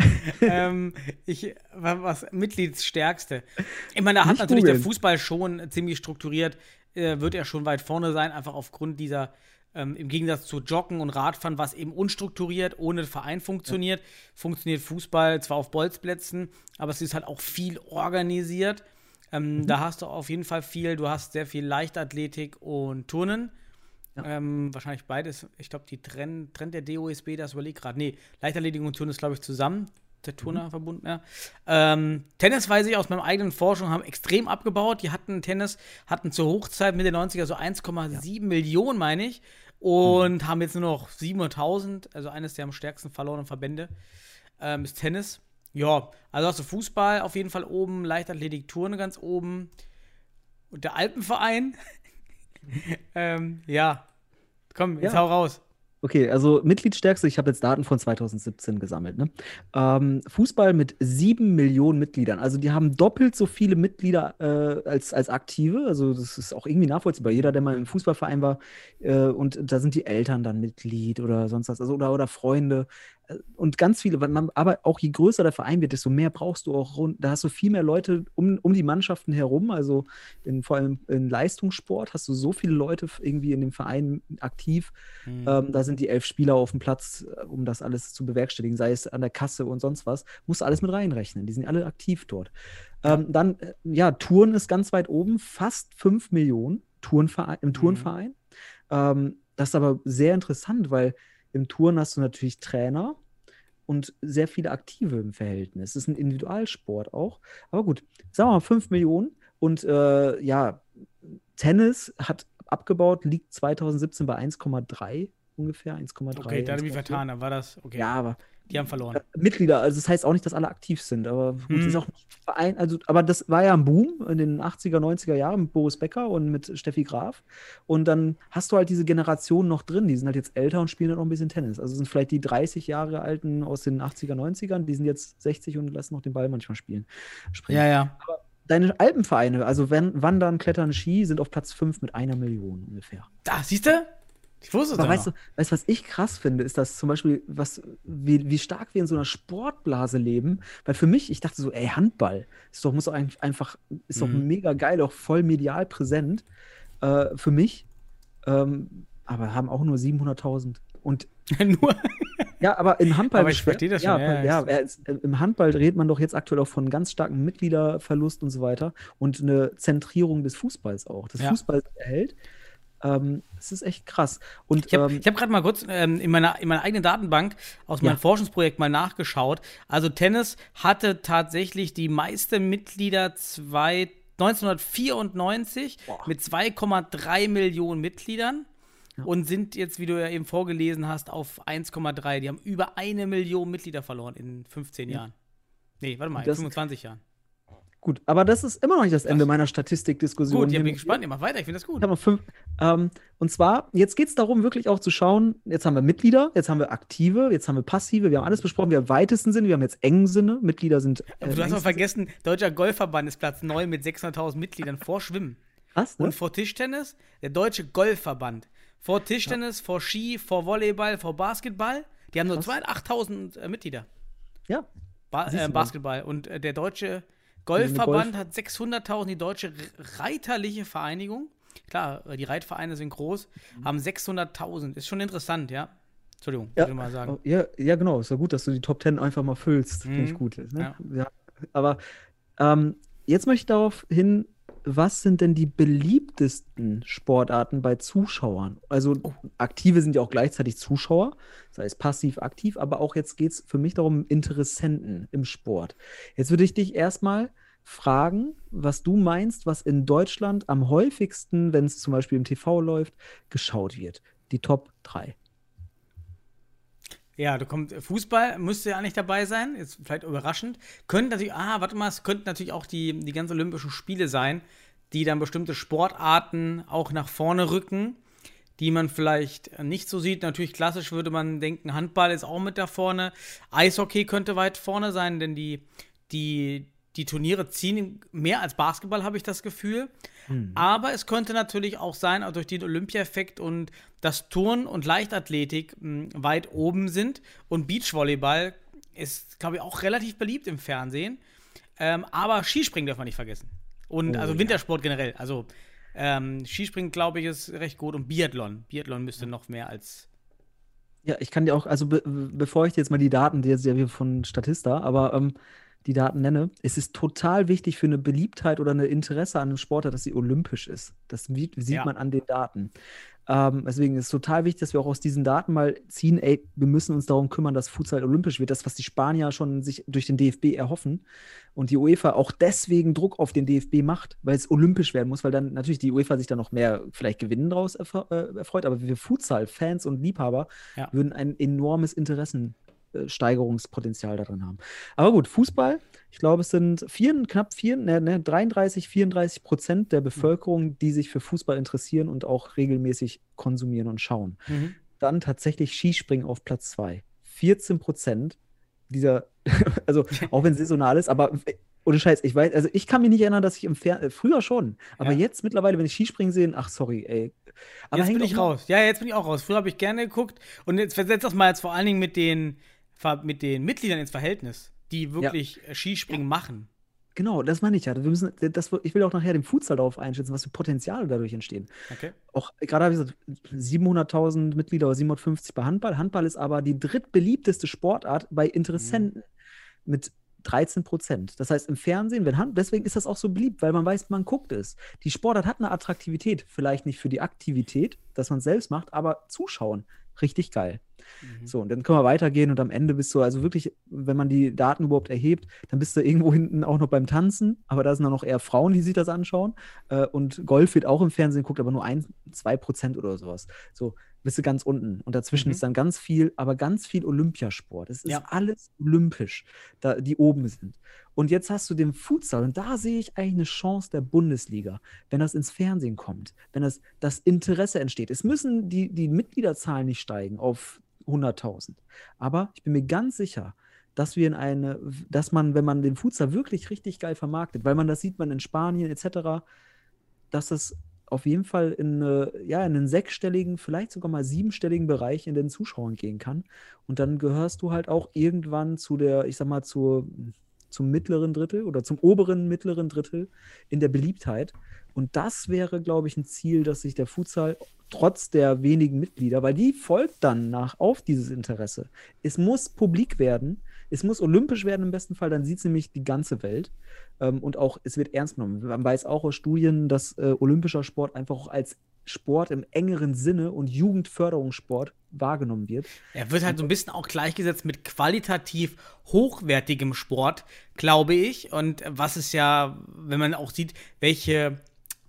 Was Mitgliedsstärkste? Ich meine, da hat natürlich der Fußball schon ziemlich strukturiert, wird er schon weit vorne sein, einfach aufgrund dieser im Gegensatz zu Joggen und Radfahren, was eben unstrukturiert, ohne Verein funktioniert, funktioniert Fußball zwar auf Bolzplätzen, aber es ist halt auch viel organisiert. Da hast du auf jeden Fall viel, du hast sehr viel Leichtathletik und Turnen. Ja. Wahrscheinlich beides. Ich glaube, die trennt der DOSB, das überlegt gerade. Nee, Leichtathletik und Turnen ist, glaube ich, zusammen. Der Turnerverbund, ja. Tennis, weiß ich aus meiner eigenen Forschung, haben extrem abgebaut. Die hatten zur Hochzeit Mitte der 90er so 1,7 Millionen, meine ich. Und haben jetzt nur noch 700.000, also eines der am stärksten verlorenen Verbände, ist Tennis. Ja, also hast du Fußball auf jeden Fall oben, Leichtathletik, Turnen ganz oben. Und der Alpenverein, ja, komm, jetzt hau raus. Okay, also Mitgliedstärkste, ich habe jetzt Daten von 2017 gesammelt. Ne? Fußball mit 7 Millionen Mitgliedern. Also die haben doppelt so viele Mitglieder als Aktive. Also das ist auch irgendwie nachvollziehbar. Jeder, der mal im Fußballverein war, und da sind die Eltern dann Mitglied oder sonst was, also oder Freunde. Und ganz viele, aber auch je größer der Verein wird, desto mehr brauchst du auch, da hast du viel mehr Leute um die Mannschaften herum, also vor allem in Leistungssport hast du so viele Leute irgendwie in dem Verein aktiv, da sind die 11 Spieler auf dem Platz, um das alles zu bewerkstelligen, sei es an der Kasse und sonst was, musst du alles mit reinrechnen, die sind alle aktiv dort. Dann, Touren ist ganz weit oben, fast 5 Millionen im Turnverein. Das ist aber sehr interessant, weil im Touren hast du natürlich Trainer und sehr viele Aktive im Verhältnis. Es ist ein Individualsport auch. Aber gut, sagen wir mal 5 Millionen. Und Tennis hat abgebaut, liegt 2017 bei 1,3 ungefähr. 1,3. Okay, da habe ich vertan, da war das, okay. Ja, aber die haben verloren. Mitglieder, also das heißt auch nicht, dass alle aktiv sind, aber gut, ist auch nicht Verein, also, aber das war ja ein Boom in den 80er, 90er Jahren mit Boris Becker und mit Steffi Graf und dann hast du halt diese Generation noch drin, die sind halt jetzt älter und spielen dann noch ein bisschen Tennis, also sind vielleicht die 30 Jahre Alten aus den 80er, 90ern, die sind jetzt 60 und lassen noch den Ball manchmal springen. Ja. Aber deine Alpenvereine, also Wandern, Klettern, Ski, sind auf Platz 5 mit 1 Million ungefähr. Da, siehst du? Ich wusste es aber noch. Weißt du, was ich krass finde, ist, dass zum Beispiel, wie stark wir in so einer Sportblase leben. Weil für mich, ich dachte so, ey, Handball muss doch einfach, ist doch mega geil, auch voll medial präsent. Für mich. Aber haben auch nur 700.000. Und nur? Ja, aber im Handball. Aber ich verstehe das schon. Im Handball redet man doch jetzt aktuell auch von ganz starkem Mitgliederverlust und so weiter. Und eine Zentrierung des Fußballs auch. Das Fußball erhält. Es ist echt krass. Und ich hab gerade mal kurz in meiner eigenen Datenbank aus meinem Forschungsprojekt mal nachgeschaut. Also Tennis hatte tatsächlich die meisten Mitglieder 1994 mit 2,3 Millionen Mitgliedern und sind jetzt, wie du ja eben vorgelesen hast, auf 1,3. Die haben über 1 Million Mitglieder verloren in 15 Jahren. Nee, warte mal, in 25 Jahren. Gut, aber das ist immer noch nicht das Ende meiner Statistikdiskussion. Gut, ich bin gespannt, ihr macht weiter, ich finde das gut. Ich habe noch 5. Und zwar, jetzt geht es darum, wirklich auch zu schauen, jetzt haben wir Mitglieder, jetzt haben wir Aktive, jetzt haben wir Passive, wir haben alles besprochen, wir haben weitesten Sinne, wir haben jetzt engen Sinne, Mitglieder sind. Aber du hast mal vergessen, Deutscher Golfverband ist Platz 9 mit 600.000 Mitgliedern vor Schwimmen. Was, ne? Und vor Tischtennis, der Deutsche Golfverband. Vor Tischtennis, vor Ski, vor Volleyball, vor Basketball. Die haben nur 8.000 Mitglieder. Ja. Basketball. Und der Deutsche Golfverband hat 600.000, die Deutsche Reiterliche Vereinigung, klar, die Reitvereine sind groß, haben 600.000. Ist schon interessant, ja. Entschuldigung, Ja. würde ich mal sagen. Ja, genau, ist ja gut, dass du die Top 10 einfach mal füllst. Finde ich gut. Ne? Ja. Ja. Aber jetzt möchte ich darauf hin, was sind denn die beliebtesten Sportarten bei Zuschauern? Also Aktive sind ja auch gleichzeitig Zuschauer, sei es passiv, aktiv, aber auch jetzt geht es für mich darum, Interessenten im Sport. Jetzt würde ich dich erstmal fragen, was du meinst, was in Deutschland am häufigsten, wenn es zum Beispiel im TV läuft, geschaut wird. Die Top 3. Ja, Fußball müsste ja nicht dabei sein, ist vielleicht überraschend. Könnte natürlich, es könnten natürlich auch die ganzen Olympischen Spiele sein, die dann bestimmte Sportarten auch nach vorne rücken, die man vielleicht nicht so sieht. Natürlich klassisch würde man denken, Handball ist auch mit da vorne. Eishockey könnte weit vorne sein, denn die Turniere ziehen mehr als Basketball, habe ich das Gefühl. Aber es könnte natürlich auch sein, auch durch den Olympia-Effekt und dass Turnen und Leichtathletik weit oben sind. Und Beachvolleyball ist, glaube ich, auch relativ beliebt im Fernsehen. Aber Skispringen darf man nicht vergessen. Und also Wintersport generell. Also Skispringen, glaube ich, ist recht gut. Und Biathlon. Biathlon müsste noch mehr als. Ja, ich kann dir auch, also bevor ich dir jetzt mal die Daten, die jetzt ja von Statista, aber die Daten nenne, es ist total wichtig für eine Beliebtheit oder eine Interesse an einem Sportart, dass sie olympisch ist. Das sieht man an den Daten. Deswegen ist es total wichtig, dass wir auch aus diesen Daten mal ziehen, wir müssen uns darum kümmern, dass Futsal olympisch wird. Das, was die Spanier schon sich durch den DFB erhoffen und die UEFA auch deswegen Druck auf den DFB macht, weil es olympisch werden muss, weil dann natürlich die UEFA sich da noch mehr vielleicht Gewinnen draus erfreut, aber wir Futsal-Fans und Liebhaber würden ein enormes Steigerungspotenzial darin haben. Aber gut, Fußball, ich glaube, es sind 33-34% der Bevölkerung, die sich für Fußball interessieren und auch regelmäßig konsumieren und schauen. Dann tatsächlich Skispringen auf Platz 2. 14% dieser, also auch wenn es saisonal ist, aber ohne Scheiß, ich weiß, also ich kann mich nicht erinnern, dass ich früher schon, aber jetzt mittlerweile, wenn ich Skispringen sehe, ach sorry, ey. Aber jetzt bin ich raus. Ja, jetzt bin ich auch raus. Früher habe ich gerne geguckt und jetzt versetzt das mal jetzt vor allen Dingen mit den Mitgliedern ins Verhältnis, die wirklich Skispringen machen. Genau, das meine ich ja. Ich will auch nachher den Futsal darauf einschätzen, was für Potenziale dadurch entstehen. Okay. Auch gerade habe ich gesagt, 700.000 Mitglieder oder 750 bei Handball. Handball ist aber die drittbeliebteste Sportart bei Interessenten mit 13%. Das heißt, im Fernsehen, deswegen ist das auch so beliebt, weil man weiß, man guckt es. Die Sportart hat eine Attraktivität, vielleicht nicht für die Aktivität, dass man es selbst macht, aber zuschauen, richtig geil. So, und dann können wir weitergehen und am Ende bist du also wirklich, wenn man die Daten überhaupt erhebt, dann bist du irgendwo hinten auch noch beim Tanzen, aber da sind dann noch eher Frauen, die sich das anschauen und Golf wird auch im Fernsehen geguckt, aber nur 1-2% oder sowas. So, bist du ganz unten und dazwischen ist dann ganz viel Olympiasport. Es ist alles olympisch, die oben sind. Und jetzt hast du den Futsal und da sehe ich eigentlich eine Chance der Bundesliga, wenn das ins Fernsehen kommt, wenn das Interesse entsteht. Es müssen die Mitgliederzahlen nicht steigen auf 100.000. Aber ich bin mir ganz sicher, dass man, wenn man den Futsal wirklich richtig geil vermarktet, weil das sieht man in Spanien etc., dass es auf jeden Fall in einen sechsstelligen, vielleicht sogar mal siebenstelligen Bereich in den Zuschauern gehen kann. Und dann gehörst du halt auch irgendwann zum mittleren Drittel oder zum oberen mittleren Drittel in der Beliebtheit. Und das wäre, glaube ich, ein Ziel, dass sich der Futsal trotz der wenigen Mitglieder, weil die folgt dann auf dieses Interesse. Es muss publik werden, es muss olympisch werden im besten Fall, dann sieht es nämlich die ganze Welt. Und auch, es wird ernst genommen. Man weiß auch aus Studien, dass olympischer Sport einfach auch als Sport im engeren Sinne und Jugendförderungssport wahrgenommen wird. Er wird halt so ein bisschen auch gleichgesetzt mit qualitativ hochwertigem Sport, glaube ich. Und was ist ja, wenn man auch sieht, welche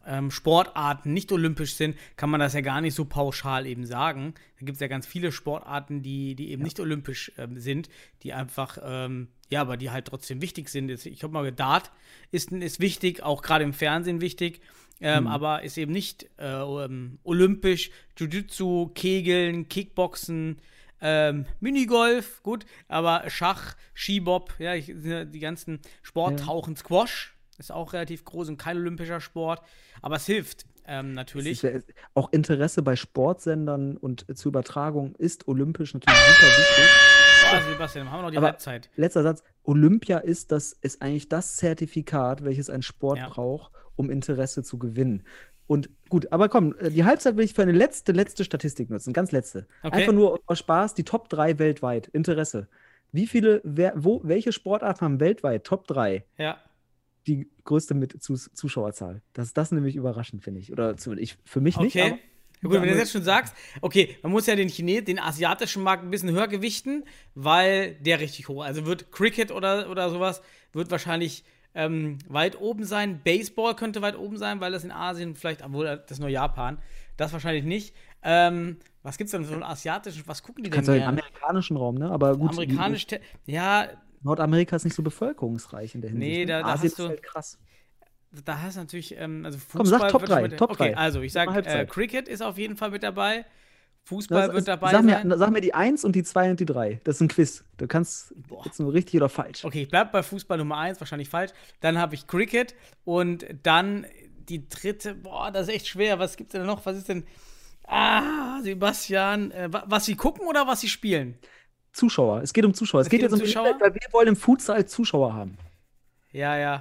Sportarten nicht olympisch sind, kann man das ja gar nicht so pauschal eben sagen. Da gibt es ja ganz viele Sportarten, die eben nicht olympisch sind, die einfach, aber die halt trotzdem wichtig sind. Ich habe mal gedacht, Dart ist wichtig, auch gerade im Fernsehen wichtig, aber ist eben nicht olympisch. Jiu-Jitsu, Kegeln, Kickboxen, Minigolf, gut, aber Schach, Skibob, die ganzen Sporttauchen, Squash ist auch relativ groß und kein olympischer Sport, aber es hilft natürlich. Auch Interesse bei Sportsendern und zur Übertragung ist olympisch natürlich super wichtig. Sebastian, haben wir noch die Halbzeit. Letzter Satz. Olympia ist eigentlich das Zertifikat, welches ein Sport braucht, um Interesse zu gewinnen. Und gut, aber komm, die Halbzeit will ich für eine letzte Statistik nutzen, ganz letzte. Okay. Einfach nur aus Spaß, die Top 3 weltweit, Interesse. Welche Sportarten haben weltweit Top 3? Ja. Die größte Zuschauerzahl. Das ist nämlich überraschend, finde ich. Oder zumindest für mich nicht. Okay. Ja, gut, wenn du das jetzt schon sagst, okay, man muss ja den asiatischen Markt ein bisschen höher gewichten, weil der richtig hoch ist. Also wird Cricket oder sowas, wird wahrscheinlich weit oben sein. Baseball könnte weit oben sein, weil das in Asien vielleicht, obwohl das ist nur Japan, das wahrscheinlich nicht. Was gibt's denn so einen asiatischen, was gucken die denn? Kannst du den amerikanischen Raum, ne? Aber gut. Nordamerika ist nicht so bevölkerungsreich in der Hinsicht. Nee, da Asien hast du ist halt krass. Da hast du natürlich, also Fußball. Komm, sag Top 3. Okay, also ich sag, Cricket ist auf jeden Fall mit dabei. Fußball wird dabei sein. Sag mir die 1 und die 2 und die 3. Das ist ein Quiz. Du kannst jetzt nur richtig oder falsch. Okay, ich bleib bei Fußball Nummer 1, wahrscheinlich falsch. Dann habe ich Cricket und dann die dritte, das ist echt schwer. Was gibt's denn noch? Was ist denn? Sebastian, was sie gucken oder was sie spielen? Zuschauer. Es geht um Zuschauer. Es geht jetzt um Zuschauer, weil wir wollen im Futsal Zuschauer haben. Ja.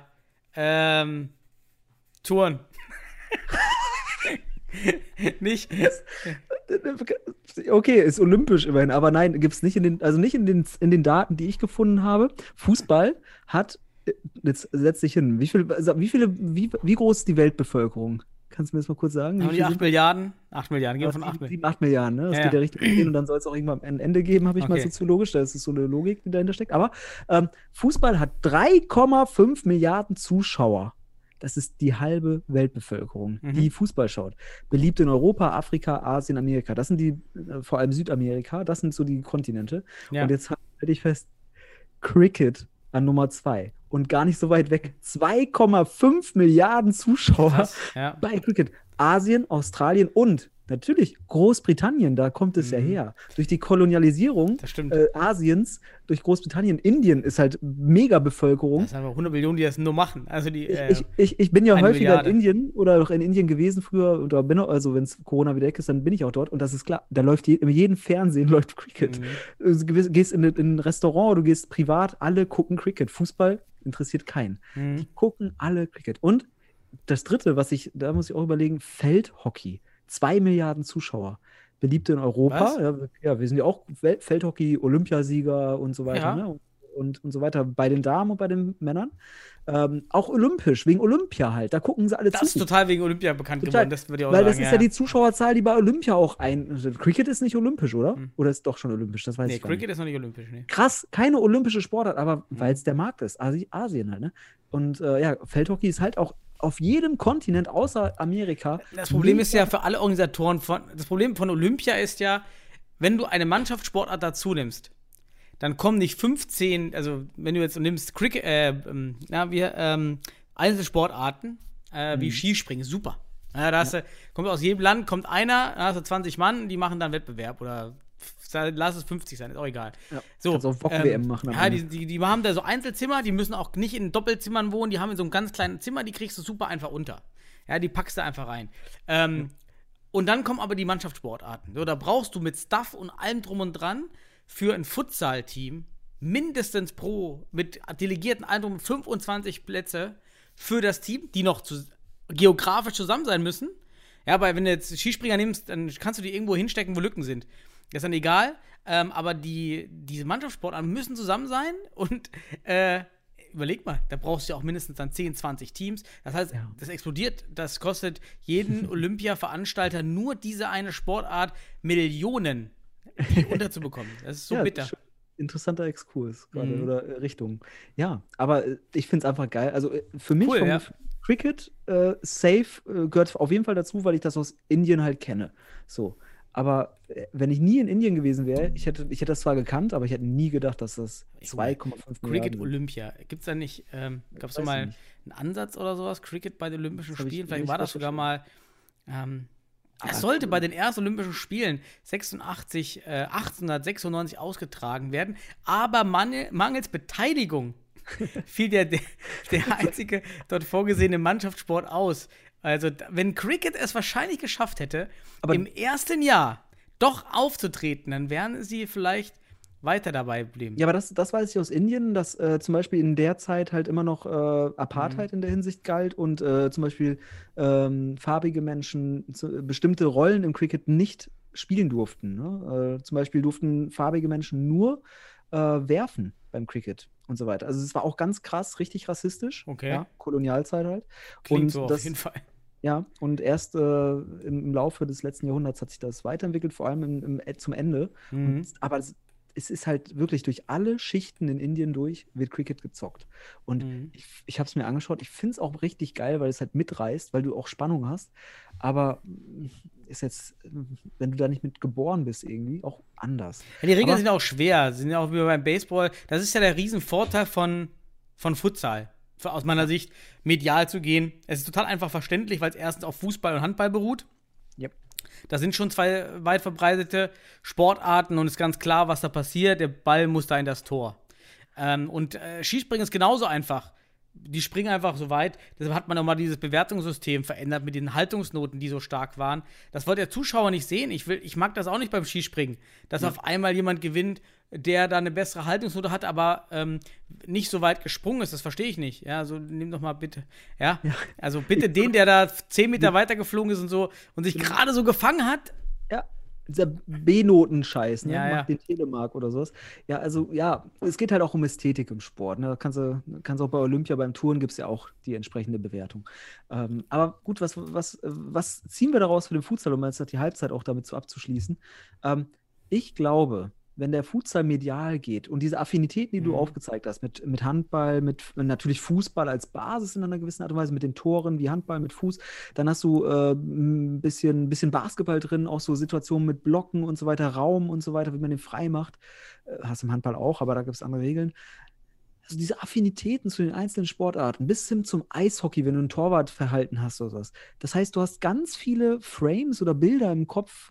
Touren. Nicht. Okay, ist olympisch immerhin, aber nein, gibt es nicht in den Daten, die ich gefunden habe. Fußball hat, jetzt setz dich hin, wie groß ist die Weltbevölkerung? Kannst du mir das mal kurz sagen? Haben die 8 Milliarden? 8 Milliarden, gehen von 8 Milliarden. 8 Milliarden, ne? Das geht ja richtig hin und dann soll es auch irgendwann ein Ende geben, habe ich mal soziologisch. Das ist so eine Logik, die dahinter steckt. Aber Fußball hat 3,5 Milliarden Zuschauer. Das ist die halbe Weltbevölkerung, die Fußball schaut. Beliebt in Europa, Afrika, Asien, Amerika. Das sind vor allem Südamerika, das sind so die Kontinente. Ja. Und jetzt halte ich fest, Cricket an Nummer 2. Und gar nicht so weit weg. 2,5 Milliarden Zuschauer bei Cricket. Asien, Australien und natürlich Großbritannien, da kommt es ja her. Durch die Kolonialisierung Asiens, durch Großbritannien, Indien ist halt mega Bevölkerung. Das sind aber 100 Millionen, die das nur machen. Also ich bin ja häufiger in Indien oder auch in Indien gewesen früher, oder also wenn es Corona wieder weg ist, dann bin ich auch dort und das ist klar, da läuft in jedem Fernsehen läuft Cricket. Du gehst in ein Restaurant, du gehst privat, alle gucken Cricket. Fußball interessiert keinen. Die gucken alle Cricket. Und das Dritte, da muss ich auch überlegen, Feldhockey. 2 Milliarden Zuschauer. Beliebt in Europa. Ja, wir sind ja auch Feldhockey, Olympiasieger und so weiter. Ne? Und so weiter. Bei den Damen und bei den Männern. Auch olympisch, wegen Olympia halt. Da gucken sie alle zu. Das ist total wegen Olympia bekannt geworden, das würde ich auch sagen. Weil das ist ja die Zuschauerzahl, die bei Olympia auch Cricket ist nicht olympisch, oder? Oder ist doch schon olympisch? Das weiß ich gar nicht. Cricket ist noch nicht olympisch, nee. Krass, keine olympische Sportart, aber weil es der Markt ist. Asien halt, ne? Und Feldhockey ist halt auch auf jedem Kontinent außer Amerika. Das Problem ist ja für alle Organisatoren das Problem von Olympia ist ja, wenn du eine Mannschaftssportart dazu nimmst, dann kommen nicht 15, also wenn du jetzt nimmst Cricket, Einzelsportarten, wie Skispringen, super. Ja, kommt aus jedem Land, kommt einer, da hast du 20 Mann, die machen dann Wettbewerb oder lass es 50 sein, ist auch egal. Ja, so, kannst auch WM machen. Ja, die haben da so Einzelzimmer, die müssen auch nicht in Doppelzimmern wohnen, die haben in so einem ganz kleinen Zimmer, die kriegst du super einfach unter. Ja, die packst du einfach rein. Und dann kommen aber die Mannschaftssportarten. So, da brauchst du mit Stuff und allem drum und dran für ein Futsal-Team mindestens mit delegierten allem drum 25 Plätze für das Team, die noch geografisch zusammen sein müssen. Ja, weil wenn du jetzt Skispringer nimmst, dann kannst du die irgendwo hinstecken, wo Lücken sind. Das ist dann egal, aber diese Mannschaftssportarten müssen zusammen sein und überleg mal, da brauchst du ja auch mindestens dann 10, 20 Teams. Das heißt, das explodiert, das kostet jeden Olympia-Veranstalter nur diese eine Sportart Millionen, die unterzubekommen. Das ist so bitter. interessanter Exkurs gerade Mhm. oder Richtung. Ja, aber ich finde es einfach geil. Also für mich Cool, vom ja. Cricket safe gehört auf jeden Fall dazu, weil ich das aus Indien halt kenne. So. Aber wenn ich nie in Indien gewesen wäre, ich hätte das zwar gekannt, aber ich hätte nie gedacht, dass das 2,5 Cricket Milliarden sind. Olympia. Gibt es da nicht, gab es da Weiß mal ich nicht. einen Ansatz oder sowas? Cricket bei den Olympischen Das hab ich Spielen? Vielleicht nicht war das sogar mal. Es sollte bei den ersten Olympischen Spielen 1896 ausgetragen werden, aber mangels Beteiligung fiel der einzige dort vorgesehene Mannschaftssport aus. Also, wenn Cricket es wahrscheinlich geschafft hätte, Aber- im ersten Jahr doch aufzutreten, dann wären sie vielleicht weiter dabei geblieben. Ja, aber das weiß ich aus Indien, dass zum Beispiel in der Zeit halt immer noch Apartheid in der Hinsicht galt und zum Beispiel farbige Menschen bestimmte Rollen im Cricket nicht spielen durften. Ne? Zum Beispiel durften farbige Menschen nur werfen beim Cricket und so weiter. Also es war auch ganz krass, richtig rassistisch. Okay. Ja, Kolonialzeit halt. Klingt und so auf jeden Fall. Ja, und erst im Laufe des letzten Jahrhunderts hat sich das weiterentwickelt, vor allem zum Ende. Mhm. Aber es ist halt wirklich durch alle Schichten in Indien durch, wird Cricket gezockt. Und ich habe es mir angeschaut, ich finde es auch richtig geil, weil es halt mitreißt, weil du auch Spannung hast. Aber ist jetzt, wenn du da nicht mit geboren bist, irgendwie auch anders. Ja, die Regeln Aber- sind auch schwer, sind ja auch wie beim Baseball. Das ist ja der Riesenvorteil von Futsal. Aus meiner Sicht, medial zu gehen. Es ist total einfach verständlich, weil es erstens auf Fußball und Handball beruht. Yep. Das sind schon zwei weit verbreitete Sportarten und ist ganz klar, was da passiert. Der Ball muss da in das Tor. Und Skispringen ist genauso einfach. Die springen einfach so weit. Deshalb hat man auch mal dieses Bewertungssystem verändert mit den Haltungsnoten, die so stark waren. Das wollte der Zuschauer nicht sehen. Ich mag das auch nicht beim Skispringen, dass auf einmal jemand gewinnt, der da eine bessere Haltungsnote hat, aber nicht so weit gesprungen ist. Das verstehe ich nicht. Ja, also nimm doch mal bitte. Ja, also bitte den, der da 10 Meter weiter geflogen ist und so und sich gerade so gefangen hat. Ja, dieser B-Noten-Scheiß, ne? Ja, ja. Macht den Telemark oder sowas. Ja, also ja, es geht halt auch um Ästhetik im Sport. Ne? Kannst auch bei Olympia, beim Touren gibt es ja auch die entsprechende Bewertung. Aber gut, was ziehen wir daraus für den Futsal, um jetzt die Halbzeit auch damit so abzuschließen? Ich glaube, wenn der Futsal medial geht und diese Affinitäten, die du aufgezeigt hast, mit Handball, mit natürlich Fußball als Basis in einer gewissen Art und Weise, mit den Toren wie Handball mit Fuß, dann hast du ein bisschen Basketball drin, auch so Situationen mit Blocken und so weiter, Raum und so weiter, wie man den frei macht. Hast du im Handball auch, aber da gibt es andere Regeln. Also diese Affinitäten zu den einzelnen Sportarten, bis hin zum Eishockey, wenn du ein Torwartverhalten hast oder sowas. Das heißt, du hast ganz viele Frames oder Bilder im Kopf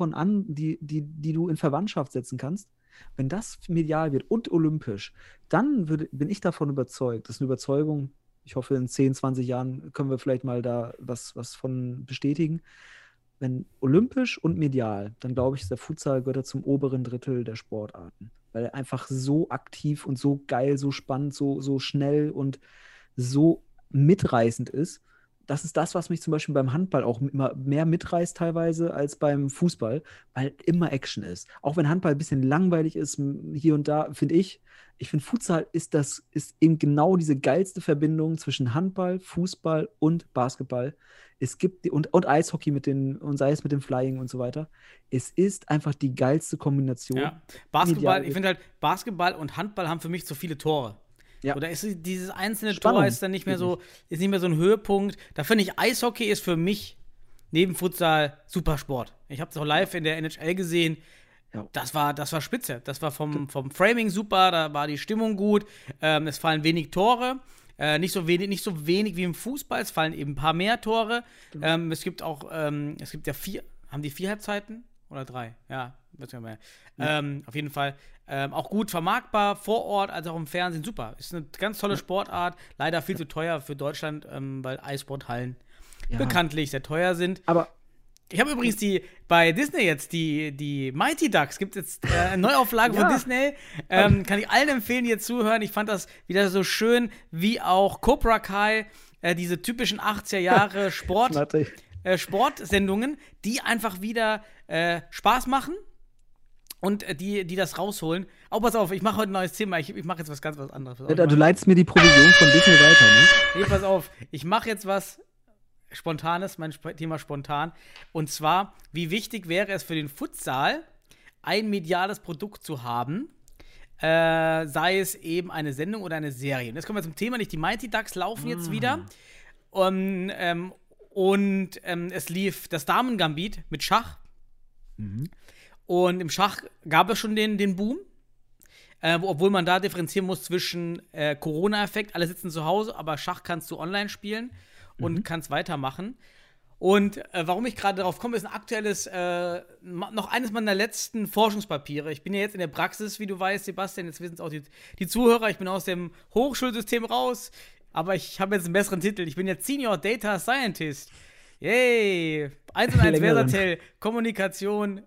die du in Verwandtschaft setzen kannst. Wenn das medial wird und olympisch, dann bin ich davon überzeugt, das ist eine Überzeugung, ich hoffe, in 10, 20 Jahren können wir vielleicht mal da was von bestätigen. Wenn olympisch und medial, dann glaube ich, der Futsal gehört er zum oberen Drittel der Sportarten. Weil er einfach so aktiv und so geil, so spannend, so schnell und so mitreißend ist. Das ist das, was mich zum Beispiel beim Handball auch immer mehr mitreißt teilweise als beim Fußball, weil immer Action ist. Auch wenn Handball ein bisschen langweilig ist, hier und da, finde ich finde Futsal ist eben genau diese geilste Verbindung zwischen Handball, Fußball und Basketball. Es gibt und Eishockey und sei es mit dem Flying und so weiter. Es ist einfach die geilste Kombination. Ja. Basketball, Medial- ich finde halt, Basketball und Handball haben für mich zu viele Tore. Ja. Oder ist dieses einzelne Spannung. Tor ist dann nicht mehr so ein Höhepunkt. Da finde ich, Eishockey ist für mich neben Futsal Supersport. Ich habe es auch live in der NHL gesehen. Ja. Das war spitze. Das war vom Framing super, da war die Stimmung gut. Es fallen wenig Tore. Nicht so wenig wie im Fußball, es fallen eben ein paar mehr Tore. Es gibt ja 4, haben die 4 Halbzeiten? Oder 3? Ja, weiß ich nicht mehr. Auf jeden Fall auch gut vermarktbar, vor Ort als auch im Fernsehen. Super. Ist eine ganz tolle Sportart. Leider viel zu teuer für Deutschland, weil Eissporthallen bekanntlich sehr teuer sind. Aber Ich habe übrigens bei Disney jetzt die Mighty Ducks, gibt jetzt eine Neuauflage von Disney. Kann ich allen empfehlen, die jetzt zuhören. Ich fand das wieder so schön, wie auch Cobra Kai, diese typischen 80er Jahre Sportsendungen, die einfach wieder Spaß machen und die das rausholen. Oh, pass auf, ich mache heute ein neues Thema. Ich mache jetzt was ganz was anderes. du leitest mir die Provision von Disney weiter, ne? Nee, pass auf, ich mache jetzt was Spontanes, mein Thema spontan. Und zwar, wie wichtig wäre es für den Futsal, ein mediales Produkt zu haben, sei es eben eine Sendung oder eine Serie. Und jetzt kommen wir zum Thema, nicht die Mighty Ducks laufen jetzt wieder. Es lief das Damen-Gambit mit Schach. Und im Schach gab es schon den Boom. Obwohl man da differenzieren muss zwischen Corona-Effekt, alle sitzen zu Hause, aber Schach kannst du online spielen und kannst weitermachen. Und warum ich gerade darauf komme, ist ein aktuelles, noch eines meiner letzten Forschungspapiere. Ich bin ja jetzt in der Praxis, wie du weißt, Sebastian, jetzt wissen es auch die Zuhörer, ich bin aus dem Hochschulsystem raus, aber ich habe jetzt einen besseren Titel. Ich bin jetzt Senior Data Scientist. Yay! 1 und 1 Versatel, Kommunikation,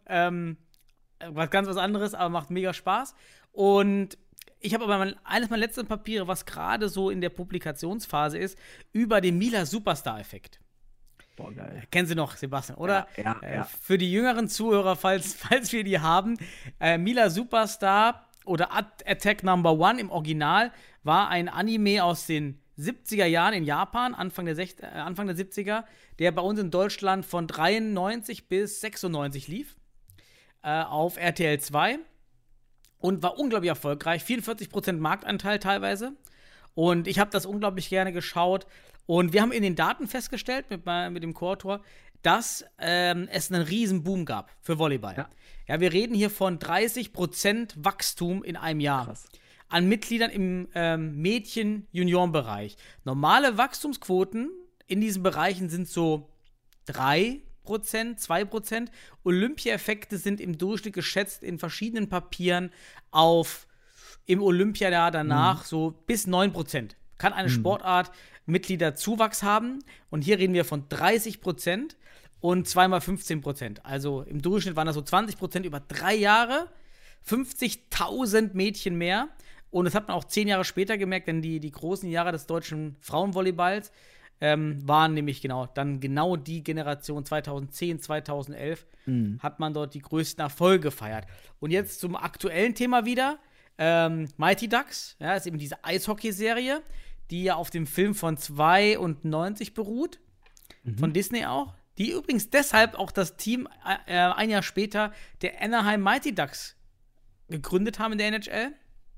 was anderes, aber macht mega Spaß. Und ich habe aber eines meiner letzten Papiere, was gerade so in der Publikationsphase ist, über den Mila Superstar-Effekt. Boah, geil. Kennen Sie noch, Sebastian, oder? Ja. Für die jüngeren Zuhörer, falls wir die haben, Mila Superstar oder Attack Number One im Original war ein Anime aus den 70er Jahren in Japan, Anfang der 70er, der bei uns in Deutschland von 93 bis 96 lief, auf RTL 2 und war unglaublich erfolgreich, 44% Marktanteil teilweise. Und ich habe das unglaublich gerne geschaut. Und wir haben in den Daten festgestellt mit dem Co-Autor, dass es einen riesen Boom gab für Volleyball. Ja, wir reden hier von 30% Wachstum in einem Jahr. Krass. An Mitgliedern im Mädchen-Junioren-Bereich. Normale Wachstumsquoten in diesen Bereichen sind so 3%, 2%. Olympia-Effekte sind im Durchschnitt geschätzt in verschiedenen Papieren auf im Olympiajahr danach so bis 9%. Kann eine Sportart Mitgliederzuwachs haben. Und hier reden wir von 30% und zweimal 15%. Also im Durchschnitt waren das so 20% über 3 Jahre. 50.000 Mädchen mehr. Und das hat man auch 10 Jahre später gemerkt, denn die großen Jahre des deutschen Frauenvolleyballs waren nämlich genau die Generation 2010, 2011 hat man dort die größten Erfolge gefeiert. Und jetzt zum aktuellen Thema wieder. Mighty Ducks, ja, ist eben diese Eishockey-Serie, die ja auf dem Film von 92 beruht, von Disney auch. Die übrigens deshalb auch das Team ein Jahr später der Anaheim Mighty Ducks gegründet haben in der NHL,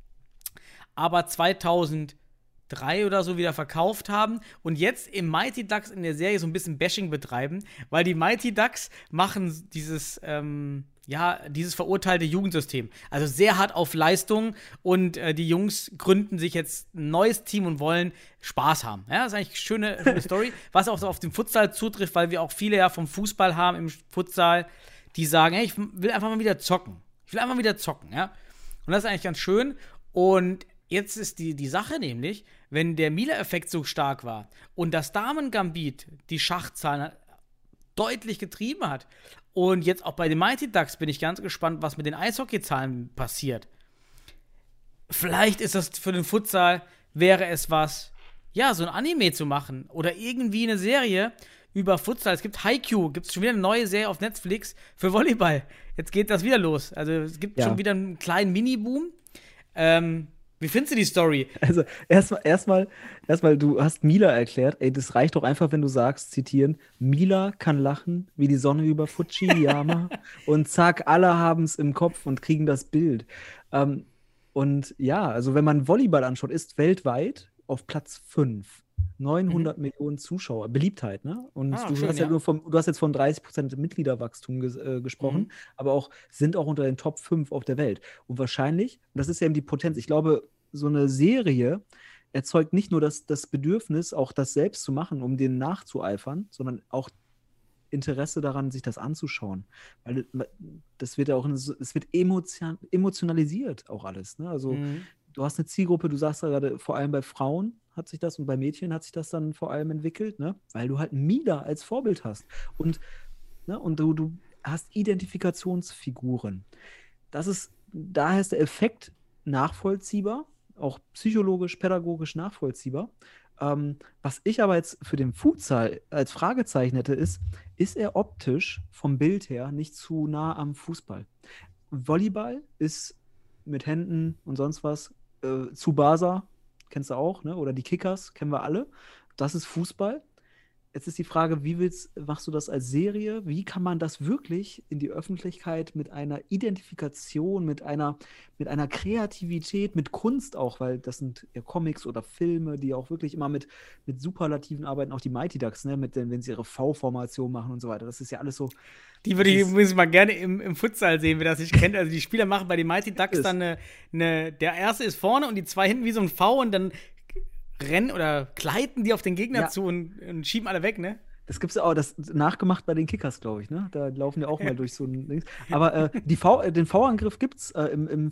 aber 2003 oder so wieder verkauft haben und jetzt im Mighty Ducks in der Serie so ein bisschen Bashing betreiben, weil die Mighty Ducks machen dieses verurteilte Jugendsystem. Also sehr hart auf Leistung und die Jungs gründen sich jetzt ein neues Team und wollen Spaß haben. Ja, das ist eigentlich eine schöne Story, was auch so auf den Futsal zutrifft, weil wir auch viele ja vom Fußball haben im Futsal, die sagen, hey, ich will einfach mal wieder zocken. Ja. Und das ist eigentlich ganz schön. Und jetzt ist die Sache nämlich, wenn der Mila-Effekt so stark war und das Damen-Gambit die Schachzahlen deutlich getrieben hat und jetzt auch bei den Mighty Ducks bin ich ganz gespannt, was mit den Eishockey-Zahlen passiert. Vielleicht ist das für den Futsal, wäre es was, ja, so ein Anime zu machen oder irgendwie eine Serie über Futsal. Es gibt Haikyuu, gibt es schon wieder eine neue Serie auf Netflix für Volleyball. Jetzt geht das wieder los. Also es gibt schon wieder einen kleinen Mini-Boom. Wie findest du die Story? Also erstmal, du hast Mila erklärt. Ey, das reicht doch einfach, wenn du sagst, zitieren, Mila kann lachen wie die Sonne über Fujiyama und zack, alle haben es im Kopf und kriegen das Bild. Und ja, also wenn man Volleyball anschaut, ist weltweit auf Platz 5. 900 Millionen Zuschauer, Beliebtheit, ne? Und du hast du hast jetzt von 30% Mitgliederwachstum gesprochen, aber sind auch unter den Top 5 auf der Welt. Und wahrscheinlich, und das ist ja eben die Potenz, ich glaube, so eine Serie erzeugt nicht nur das Bedürfnis, auch das selbst zu machen, um denen nachzueifern, sondern auch Interesse daran, sich das anzuschauen. Weil das wird ja auch, es wird emotionalisiert auch alles, ne? Also du hast eine Zielgruppe, du sagst ja gerade, vor allem bei Frauen hat sich das und bei Mädchen hat sich das dann vor allem entwickelt, ne? Weil du halt Mila als Vorbild hast. Und, ne, und du hast Identifikationsfiguren. Daher ist der Effekt nachvollziehbar, auch psychologisch, pädagogisch nachvollziehbar. Was ich aber jetzt für den Futsal als Fragezeichen hätte, ist er optisch vom Bild her nicht zu nah am Fußball? Volleyball ist mit Händen und sonst was, Tsubasa, kennst du auch, ne? Oder die Kickers, kennen wir alle. Das ist Fußball. Jetzt ist die Frage, machst du das als Serie? Wie kann man das wirklich in die Öffentlichkeit mit einer Identifikation, mit einer Kreativität, mit Kunst auch, weil das sind ja Comics oder Filme, die auch wirklich immer mit Superlativen arbeiten, auch die Mighty Ducks, ne, wenn sie ihre V-Formation machen und so weiter. Das ist ja alles so. Die muss ich mal gerne im Futsal sehen, wer das nicht kennt. Also die Spieler machen bei den Mighty Ducks dann der erste ist vorne und die zwei hinten wie so ein V und dann rennen oder gleiten die auf den Gegner zu und schieben alle weg, ne? Das gibt's ja auch, das nachgemacht bei den Kickers, glaube ich, ne? Da laufen die auch mal durch so ein Ding. Aber den V-Angriff gibt's im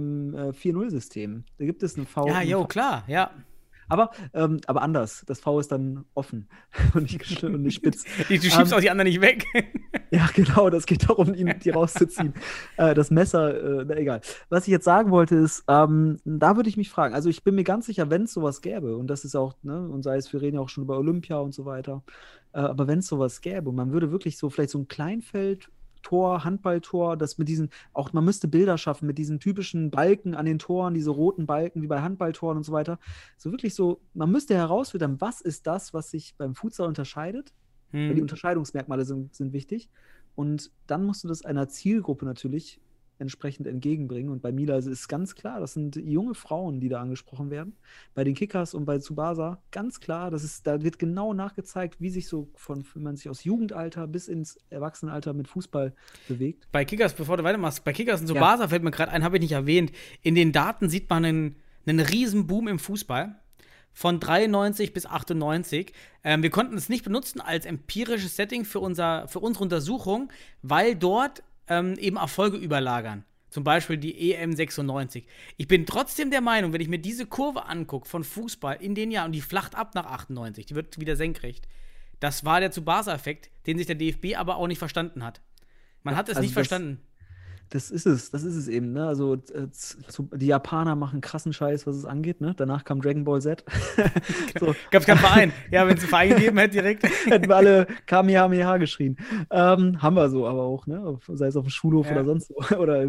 4-0-System. Da gibt es einen V. Ja, klar, ja. Aber anders. Das V ist dann offen und nicht spitz. Du schiebst auch die anderen nicht weg. Ja, genau, das geht darum, die rauszuziehen. Das Messer, egal. Was ich jetzt sagen wollte, ist, da würde ich mich fragen, also ich bin mir ganz sicher, wenn es sowas gäbe, und das ist auch, ne, und sei es, wir reden ja auch schon über Olympia und so weiter, aber wenn es sowas gäbe, und man würde wirklich vielleicht so ein Kleinfeldtor, Handballtor, das mit man müsste Bilder schaffen mit diesen typischen Balken an den Toren, diese roten Balken wie bei Handballtoren und so weiter. So wirklich so, man müsste herausfiltern, was ist das, was sich beim Futsal unterscheidet? Weil die Unterscheidungsmerkmale sind wichtig. Und dann musst du das einer Zielgruppe natürlich entsprechend entgegenbringen. Und bei Mila ist ganz klar, das sind junge Frauen, die da angesprochen werden. Bei den Kickers und bei Tsubasa ganz klar, da wird genau nachgezeigt, wie sich wenn man sich aus Jugendalter bis ins Erwachsenenalter mit Fußball bewegt. Bei Kickers, bevor du weitermachst, bei Kickers und Tsubasa fällt mir gerade ein, habe ich nicht erwähnt, in den Daten sieht man einen riesen Boom im Fußball. Von 93 bis 98. Wir konnten es nicht benutzen als empirisches Setting für unsere Untersuchung, weil dort eben Erfolge überlagern. Zum Beispiel die EM 96. Ich bin trotzdem der Meinung, wenn ich mir diese Kurve angucke von Fußball in den Jahren, und die flacht ab nach 98, die wird wieder senkrecht. Das war der Tsubasa-Effekt, den sich der DFB aber auch nicht verstanden hat. Man hat es nicht verstanden. Das ist es eben, ne? Also die Japaner machen krassen Scheiß, was es angeht, ne? Danach kam Dragon Ball Z. So. Gab's keinen Verein. Ja, wenn es einen Verein gegeben hätte, direkt. Hätten wir alle Kamehameha geschrien. Haben wir so aber auch, ne? Sei es auf dem Schulhof oder sonst wo. Oder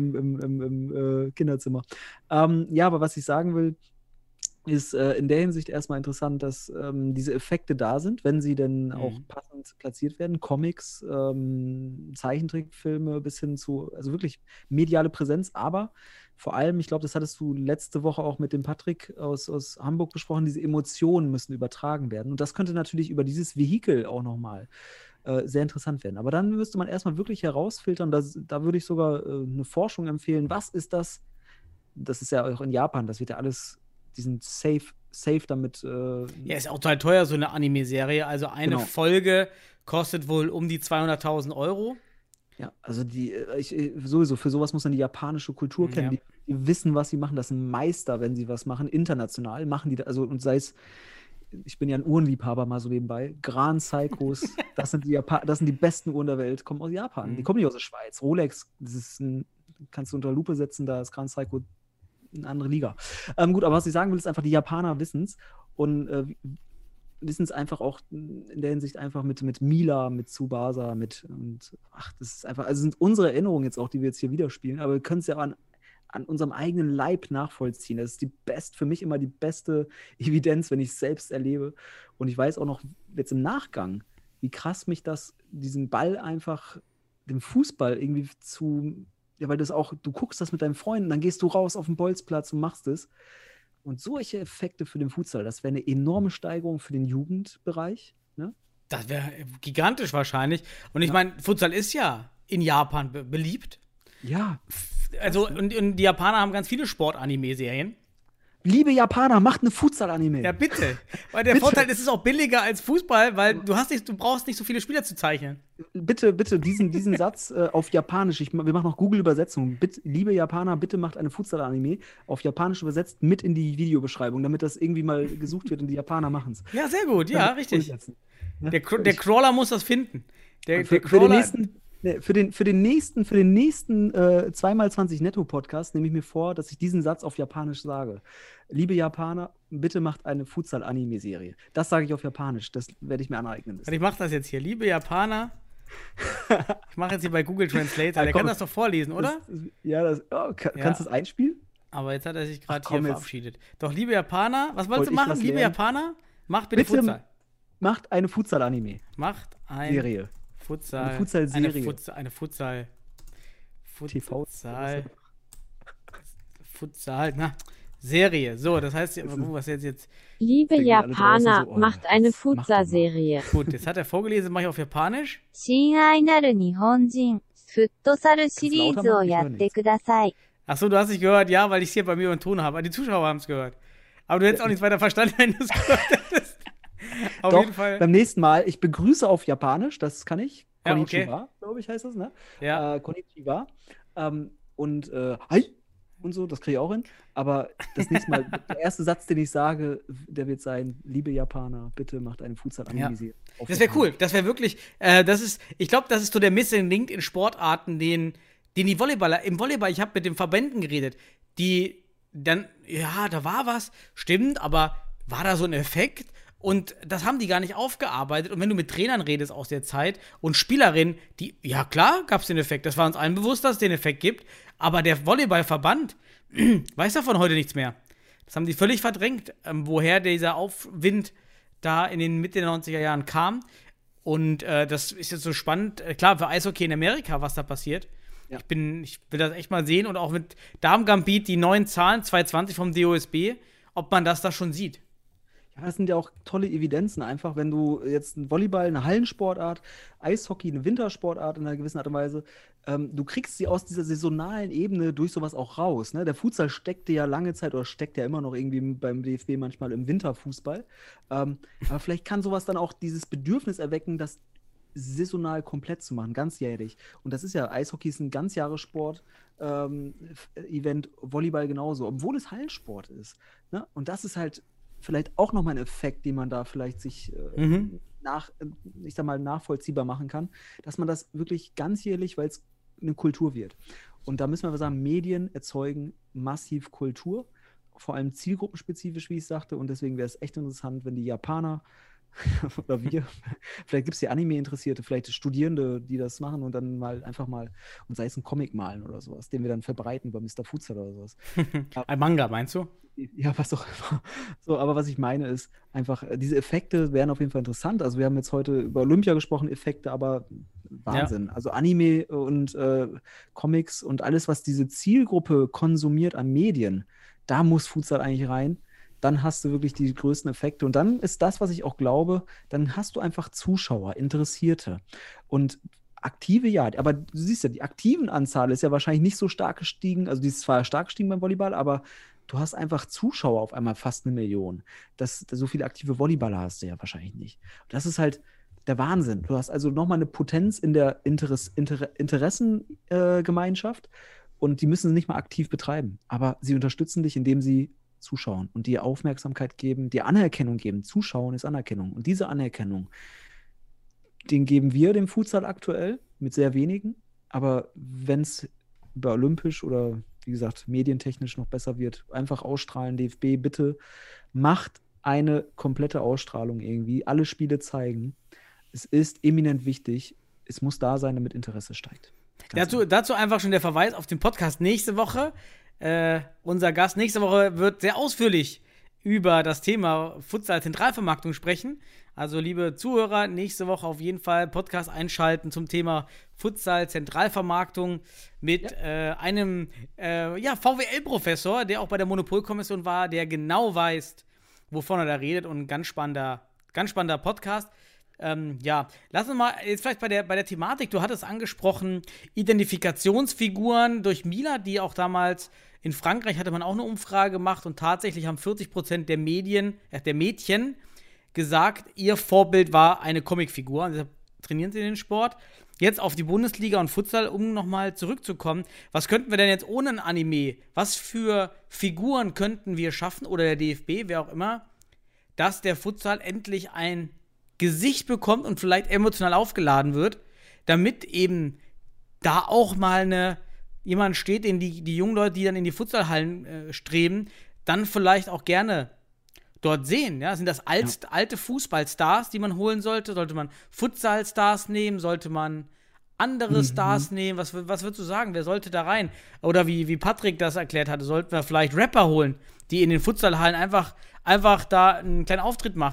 im Kinderzimmer. Aber was ich sagen will, ist in der Hinsicht erstmal interessant, dass diese Effekte da sind, wenn sie denn auch passend platziert werden. Comics, Zeichentrickfilme bis hin zu, also wirklich mediale Präsenz, aber vor allem, ich glaube, das hattest du letzte Woche auch mit dem Patrick aus Hamburg besprochen, diese Emotionen müssen übertragen werden. Und das könnte natürlich über dieses Vehikel auch nochmal sehr interessant werden. Aber dann müsste man erstmal wirklich herausfiltern, da würde ich sogar eine Forschung empfehlen. Was ist das? Das ist ja auch in Japan, das wird ja alles. Die sind safe damit. Ist auch total teuer, so eine Anime-Serie. Also eine Folge kostet wohl um die 200.000 €. Ja, also sowieso, für sowas muss man die japanische Kultur kennen. Die wissen, was sie machen. Das sind Meister, wenn sie was machen. International machen die, und sei es, ich bin ja ein Uhrenliebhaber mal so nebenbei, Gran Seikos, das sind die besten Uhren der Welt, kommen aus Japan. Die kommen nicht aus der Schweiz. Rolex, kannst du unter Lupe setzen, da ist Gran Seiko eine andere Liga. Gut, aber was ich sagen will, ist einfach, die Japaner wissen es und wissen es einfach auch in der Hinsicht einfach mit Mila, mit Tsubasa, das ist einfach, also sind unsere Erinnerungen jetzt auch, die wir jetzt hier wieder spielen, aber wir können es ja an unserem eigenen Leib nachvollziehen. Das ist für mich immer die beste Evidenz, wenn ich es selbst erlebe. Und ich weiß auch noch jetzt im Nachgang, wie krass mich diesen Ball einfach, dem Fußball irgendwie weil du guckst das mit deinen Freunden, dann gehst du raus auf den Bolzplatz und machst es. Und solche Effekte für den Futsal, das wäre eine enorme Steigerung für den Jugendbereich. Ne? Das wäre gigantisch wahrscheinlich. Und ich meine, Futsal ist ja in Japan beliebt. Ja. Also, und die Japaner haben ganz viele Sport-Anime-Serien. Liebe Japaner, macht eine Futsal-Anime. Ja, bitte. Weil der Vorteil ist, es ist auch billiger als Fußball, weil du brauchst nicht so viele Spieler zu zeichnen. Bitte, diesen Satz auf Japanisch. Wir machen noch Google-Übersetzung. Liebe Japaner, bitte macht eine Futsal-Anime auf Japanisch übersetzt mit in die Videobeschreibung, damit das irgendwie mal gesucht wird und die Japaner machen es. Ja, sehr gut. Ja, richtig. Ja? Der Crawler muss das finden. Der Crawler. Für den nächsten 2x20 Netto-Podcast nehme ich mir vor, dass ich diesen Satz auf Japanisch sage. Liebe Japaner, bitte macht eine Futsal-Anime-Serie. Das sage ich auf Japanisch. Das werde ich mir aneignen. Ich mache das jetzt hier. Liebe Japaner. Ich mache jetzt hier bei Google Translator. Der kann das doch vorlesen, oder? Kannst du das einspielen? Aber jetzt hat er sich gerade hier verabschiedet. Doch, liebe Japaner, was wolltest du machen? Liebe Japaner, macht bitte Futsal. macht eine Futsal-Anime. Macht eine Serie. Futsal. Eine Futsal-Serie. Eine Futsal. TV. Futsal, Serie. So, das heißt, was jetzt. Liebe Denken alle draußen Japaner, so, macht das eine macht doch mal. Futsal-Serie. Gut, jetzt hat er vorgelesen, mache ich auf Japanisch. 親愛なる日本人、フットサルシリーズをやってください。 Achso, du hast nicht gehört, ja, weil ich es hier bei mir im Ton habe. Die Zuschauer haben es gehört. Aber du hättest auch nichts weiter verstanden, wenn du es gehört hättest. Auf Doch, jeden Fall. beim nächsten Mal, ich begrüße auf Japanisch, das kann ich. Ja, Konnichiwa, glaube ich, heißt das, ne? Ja. Konnichiwa. Hi und so, das kriege ich auch hin. Aber das nächste Mal, der erste Satz, den ich sage, der wird sein: Liebe Japaner, bitte macht eine Futsal-Anime. Das wäre cool. Das wäre wirklich, ich glaube, das ist so der Missing Link in Sportarten, den die Volleyballer, im Volleyball, ich habe mit den Verbänden geredet, die dann, ja, da war was, stimmt, aber war da so ein Effekt? Und das haben die gar nicht aufgearbeitet. Und wenn du mit Trainern redest aus der Zeit und Spielerinnen, ja klar, gab es den Effekt. Das war uns allen bewusst, dass es den Effekt gibt. Aber der Volleyballverband weiß davon heute nichts mehr. Das haben die völlig verdrängt, woher dieser Aufwind da in den Mitte der 90er Jahren kam. Und das ist jetzt so spannend. Klar, für Eishockey in Amerika, was da passiert. Ja. Ich will das echt mal sehen. Und auch mit Damen-Gambit, die neuen Zahlen, 220 vom DOSB, ob man das da schon sieht. Ja, das sind ja auch tolle Evidenzen einfach, wenn du jetzt ein Volleyball, eine Hallensportart, Eishockey, eine Wintersportart in einer gewissen Art und Weise, du kriegst sie aus dieser saisonalen Ebene durch sowas auch raus. Ne? Der Futsal steckte ja lange Zeit oder steckt ja immer noch irgendwie beim DFB manchmal im Winterfußball. Aber vielleicht kann sowas dann auch dieses Bedürfnis erwecken, das saisonal komplett zu machen, ganzjährig. Und das ist ja, Eishockey ist ein Ganzjahressport, Event, Volleyball genauso, obwohl es Hallensport ist. Ne? Und das ist halt vielleicht auch nochmal ein Effekt, den man da vielleicht sich nachvollziehbar machen kann, dass man das wirklich ganzjährlich, weil es eine Kultur wird. Und da müssen wir sagen, Medien erzeugen massiv Kultur, vor allem zielgruppenspezifisch, wie ich sagte, und deswegen wäre es echt interessant, wenn die Japaner oder wir, vielleicht gibt es ja Anime-Interessierte, vielleicht Studierende, die das machen und dann einfach mal, und sei es ein Comic malen oder sowas, den wir dann verbreiten bei Mr. Futsal oder sowas. Ein Manga, meinst du? Ja, was auch immer. So, aber was ich meine ist, einfach, diese Effekte wären auf jeden Fall interessant. Also wir haben jetzt heute über Olympia gesprochen, Effekte, aber Wahnsinn. Ja. Also Anime und Comics und alles, was diese Zielgruppe konsumiert an Medien, da muss Futsal eigentlich rein. Dann hast du wirklich die größten Effekte. Und dann ist das, was ich auch glaube, dann hast du einfach Zuschauer, Interessierte. Und aktive, ja, aber du siehst ja, die aktiven Anzahl ist ja wahrscheinlich nicht so stark gestiegen. Also die ist zwar stark gestiegen beim Volleyball, aber du hast einfach Zuschauer auf einmal fast 1 Million. So viele aktive Volleyballer hast du ja wahrscheinlich nicht. Und das ist halt der Wahnsinn. Du hast also nochmal eine Potenz in der Interessengemeinschaft und die müssen sie nicht mal aktiv betreiben. Aber sie unterstützen dich, indem sie zuschauen und dir Aufmerksamkeit geben, dir Anerkennung geben. Zuschauen ist Anerkennung. Und diese Anerkennung, den geben wir dem Futsal aktuell mit sehr wenigen. Aber wenn es über olympisch oder wie gesagt, medientechnisch noch besser wird, einfach ausstrahlen, DFB, bitte macht eine komplette Ausstrahlung irgendwie, alle Spiele zeigen. Es ist eminent wichtig, es muss da sein, damit Interesse steigt. Dazu einfach schon der Verweis auf den Podcast nächste Woche. Unser Gast nächste Woche wird sehr ausführlich über das Thema Futsal-Zentralvermarktung sprechen. Also, liebe Zuhörer, nächste Woche auf jeden Fall Podcast einschalten zum Thema Futsal-Zentralvermarktung mit einem VWL-Professor, der auch bei der Monopolkommission war, der genau weiß, wovon er da redet, und ein ganz spannender Podcast. Lass uns mal jetzt vielleicht bei der Thematik, du hattest angesprochen, Identifikationsfiguren durch Mila, die auch damals in Frankreich hatte man auch eine Umfrage gemacht und tatsächlich haben 40% der Mädchen gesagt, ihr Vorbild war eine Comicfigur. Und deshalb trainieren sie den Sport. Jetzt auf die Bundesliga und Futsal, um nochmal zurückzukommen. Was könnten wir denn jetzt ohne ein Anime, was für Figuren könnten wir schaffen, oder der DFB, wer auch immer, dass der Futsal endlich ein Gesicht bekommt und vielleicht emotional aufgeladen wird, damit eben da auch mal jemand steht, den die jungen Leute, die dann in die Futsalhallen streben, dann vielleicht auch gerne dort sehen. Ja? Sind das alte Fußballstars, die man holen sollte? Sollte man Futsal-Stars nehmen? Sollte man andere Stars nehmen? Was würdest du sagen? Wer sollte da rein? Oder wie Patrick das erklärt hatte, sollten wir vielleicht Rapper holen, die in den Futsalhallen einfach da einen kleinen Auftritt machen.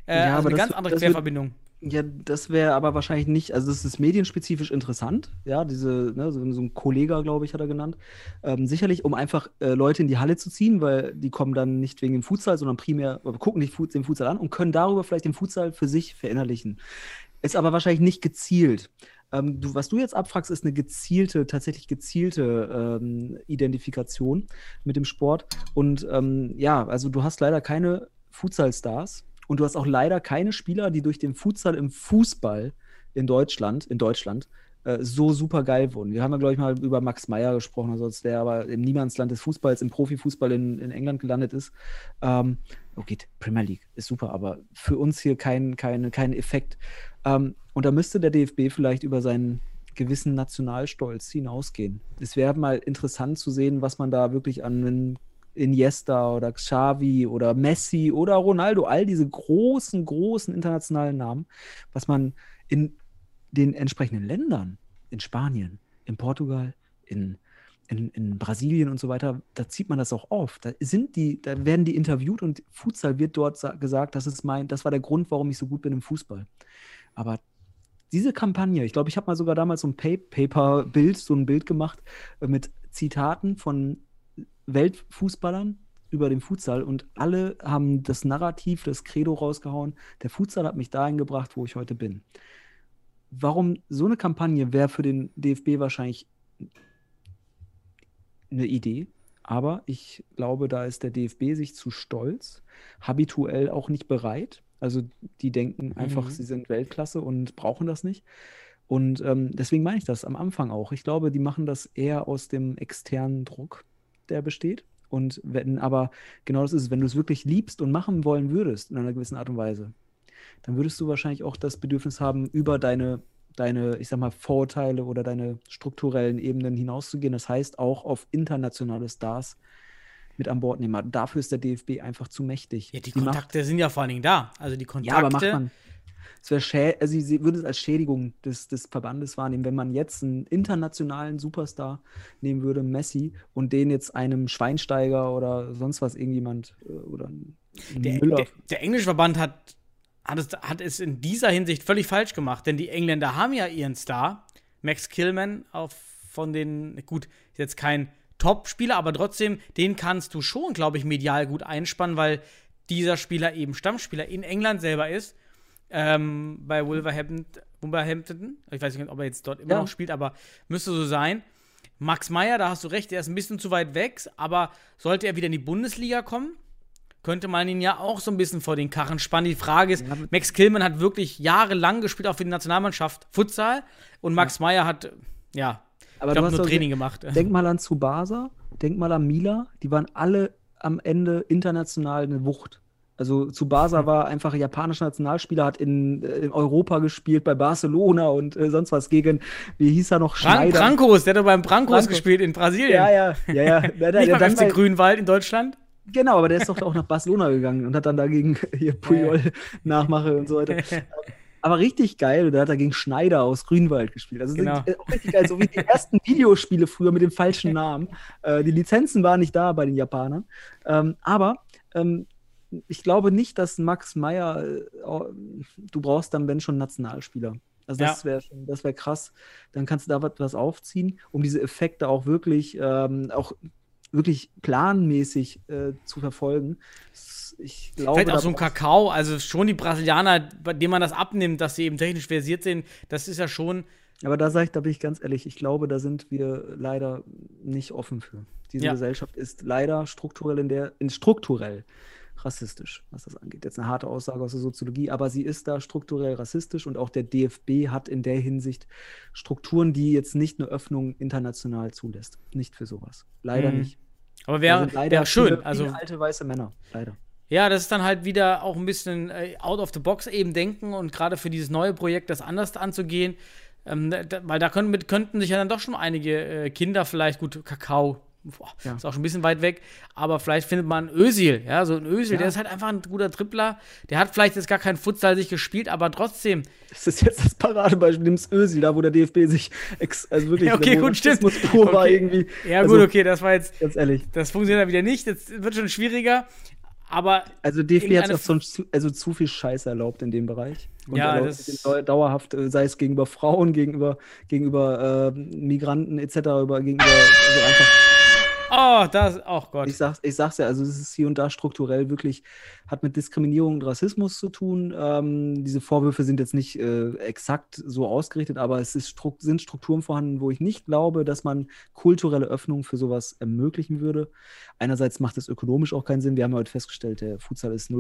Ja, also aber eine das- ganz andere das wird- Querverbindung. Ja, das wäre aber wahrscheinlich nicht, also das ist medienspezifisch interessant, ja, so ein Kollega, glaube ich, hat er genannt. Sicherlich, um einfach Leute in die Halle zu ziehen, weil die kommen dann nicht wegen dem Futsal, sondern primär, gucken nicht den Futsal an und können darüber vielleicht den Futsal für sich verinnerlichen. Ist aber wahrscheinlich nicht gezielt. Was du jetzt abfragst, ist eine tatsächlich gezielte Identifikation mit dem Sport. Und ja, also du hast leider keine Futsal-Stars. Und du hast auch leider keine Spieler, die durch den Futsal im Fußball in Deutschland so super geil wurden. Wir haben ja, glaube ich, mal über Max Meyer gesprochen, also der aber im Niemandsland des Fußballs, im Profifußball in England gelandet ist. Okay, Premier League ist super, aber für uns hier kein Effekt. Und da müsste der DFB vielleicht über seinen gewissen Nationalstolz hinausgehen. Es wäre mal interessant zu sehen, was man da wirklich an einen Iniesta oder Xavi oder Messi oder Ronaldo, all diese großen internationalen Namen, was man in den entsprechenden Ländern, in Spanien, in Portugal, in Brasilien und so weiter, da zieht man das auch auf. Da werden die interviewt und Futsal wird dort gesagt, das war der Grund, warum ich so gut bin im Fußball. Aber diese Kampagne, ich glaube, ich habe mal sogar damals so ein ein Bild gemacht mit Zitaten von Weltfußballern über den Futsal und alle haben das Narrativ, das Credo rausgehauen. Der Futsal hat mich dahin gebracht, wo ich heute bin. Warum so eine Kampagne wäre für den DFB wahrscheinlich eine Idee, aber ich glaube, da ist der DFB sich zu stolz, habituell auch nicht bereit. Also die denken einfach, sie sind Weltklasse und brauchen das nicht. Und deswegen meine ich das am Anfang auch. Ich glaube, die machen das eher aus dem externen Druck, der besteht. Und aber genau das ist es, wenn du es wirklich liebst und machen wollen würdest, in einer gewissen Art und Weise, dann würdest du wahrscheinlich auch das Bedürfnis haben, über deine, ich sag mal, Vorurteile oder deine strukturellen Ebenen hinauszugehen. Das heißt, auch auf internationale Stars mit an Bord nehmen. Dafür ist der DFB einfach zu mächtig. Ja, die Kontakte sind ja vor allen Dingen da. Also die Kontakte. Ja, aber macht man. Also sie würde es als Schädigung des Verbandes wahrnehmen, wenn man jetzt einen internationalen Superstar nehmen würde, Messi, und den jetzt einem Schweinsteiger oder sonst was irgendjemand oder Müller. Der englische Verband hat es in dieser Hinsicht völlig falsch gemacht, denn die Engländer haben ja ihren Star, Max Kilman, gut, ist jetzt kein Top-Spieler, aber trotzdem, den kannst du schon, glaube ich, medial gut einspannen, weil dieser Spieler eben Stammspieler in England selber ist. Bei Wolverhampton. Ich weiß nicht, ob er jetzt dort immer noch spielt, aber müsste so sein. Max Meyer, da hast du recht, der ist ein bisschen zu weit weg, aber sollte er wieder in die Bundesliga kommen, könnte man ihn ja auch so ein bisschen vor den Karren spannen. Die Frage ist, Max Kilman hat wirklich jahrelang gespielt, auch für die Nationalmannschaft Futsal, und Max Meyer hat, aber ich glaube, nur Training gemacht. Denk mal an Tsubasa, denk mal an Mila, die waren alle am Ende international eine Wucht. Also Tsubasa war einfach japanischer Nationalspieler, hat in Europa gespielt, bei Barcelona und sonst was gegen, wie hieß er noch, Schneider. Brancos, der hat doch beim Brancos gespielt in Brasilien. Ja. Nicht beim FC Grünwald in Deutschland. Genau, aber der ist doch auch nach Barcelona gegangen und hat dann dagegen hier Puyol Nachmache und so weiter. Aber richtig geil, da hat er gegen Schneider aus Grünwald gespielt. Also auch richtig geil, so wie die ersten Videospiele früher mit dem falschen Namen. Die Lizenzen waren nicht da bei den Japanern. Aber ich glaube nicht, dass Max Meyer, du brauchst dann, wenn schon, Nationalspieler. Also das wäre krass. Dann kannst du da was aufziehen, um diese Effekte auch wirklich planmäßig zu verfolgen. Ich glaube, vielleicht auch so ein Kakao, also schon die Brasilianer, bei denen man das abnimmt, dass sie eben technisch versiert sind, das ist ja schon. Aber da bin ich ganz ehrlich, ich glaube, da sind wir leider nicht offen für. Diese Gesellschaft ist leider strukturell rassistisch, was das angeht. Jetzt eine harte Aussage aus der Soziologie, aber sie ist da strukturell rassistisch und auch der DFB hat in der Hinsicht Strukturen, die jetzt nicht eine Öffnung international zulässt. Nicht für sowas. Leider nicht. Aber wäre schön. Viele alte weiße Männer, leider. Ja, das ist dann halt wieder auch ein bisschen out of the box eben denken und gerade für dieses neue Projekt das anders anzugehen, weil da könnten sich ja dann doch schon einige Kinder vielleicht, gut, Kakao, ist auch schon ein bisschen weit weg, aber vielleicht findet man Özil, so ein Özil, der ist halt einfach ein guter Dribbler, der hat vielleicht jetzt gar kein Futsal sich gespielt, aber trotzdem. Das ist jetzt das Paradebeispiel, nimm's Özil, da wo der DFB sich wirklich okay, gut, stimmt. War irgendwie. Ja, gut, okay, das war jetzt, ganz ehrlich. Das funktioniert dann wieder nicht, das wird schon schwieriger, Aber Also DFB hat irgendeine- sich auch zu viel Scheiße erlaubt in dem Bereich. Und Ja, erlaubt das- sich dauerhaft, sei es gegenüber Frauen, gegenüber Migranten etc., gegenüber also einfach. Gott. Ich sag's ja, also es ist hier und da strukturell wirklich, hat mit Diskriminierung und Rassismus zu tun. Diese Vorwürfe sind jetzt nicht exakt so ausgerichtet, aber es sind Strukturen vorhanden, wo ich nicht glaube, dass man kulturelle Öffnung für sowas ermöglichen würde. Einerseits macht es ökonomisch auch keinen Sinn. Wir haben ja heute festgestellt, der Futsal ist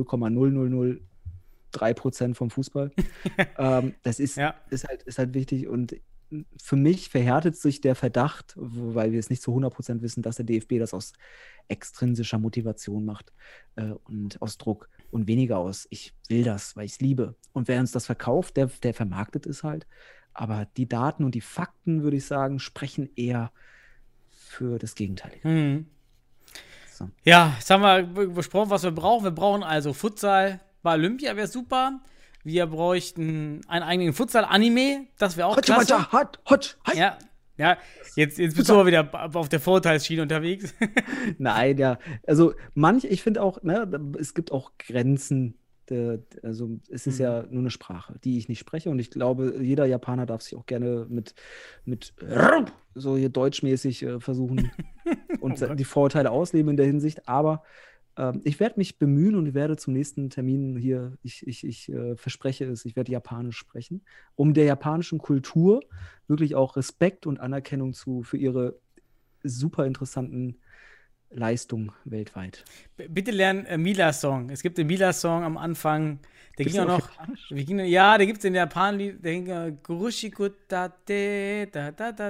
0,0003% vom Fußball. Das ist halt wichtig und für mich verhärtet sich der Verdacht, weil wir es nicht zu 100% wissen, dass der DFB das aus extrinsischer Motivation macht und aus Druck und weniger aus, ich will das, weil ich es liebe. Und wer uns das verkauft, der vermarktet es halt. Aber die Daten und die Fakten, würde ich sagen, sprechen eher für das Gegenteilige. So. Ja, jetzt haben wir besprochen, was wir brauchen. Wir brauchen also Futsal bei Olympia, wäre super. Wir bräuchten einen eigenen Futsal-Anime, das wäre auch klasse. Ja, jetzt bist du aber wieder auf der Vorurteilsschiene unterwegs. Nein, ja. Also ich finde auch, ne, es gibt auch Grenzen. Also es ist ja nur eine Sprache, die ich nicht spreche. Und ich glaube, jeder Japaner darf sich auch gerne mit so hier deutschmäßig versuchen und die Vorurteile ausleben in der Hinsicht. Aber ich werde mich bemühen und werde zum nächsten Termin hier, ich verspreche es, ich werde Japanisch sprechen, um der japanischen Kultur wirklich auch Respekt und Anerkennung für ihre super interessanten Leistungen weltweit. Bitte lernen Mila-Song. Es gibt den Mila-Song am Anfang. Der Gibt's ging auch den noch. auf Japanisch? Der gibt es in Japan. Der ging Gurushiku Tate, da.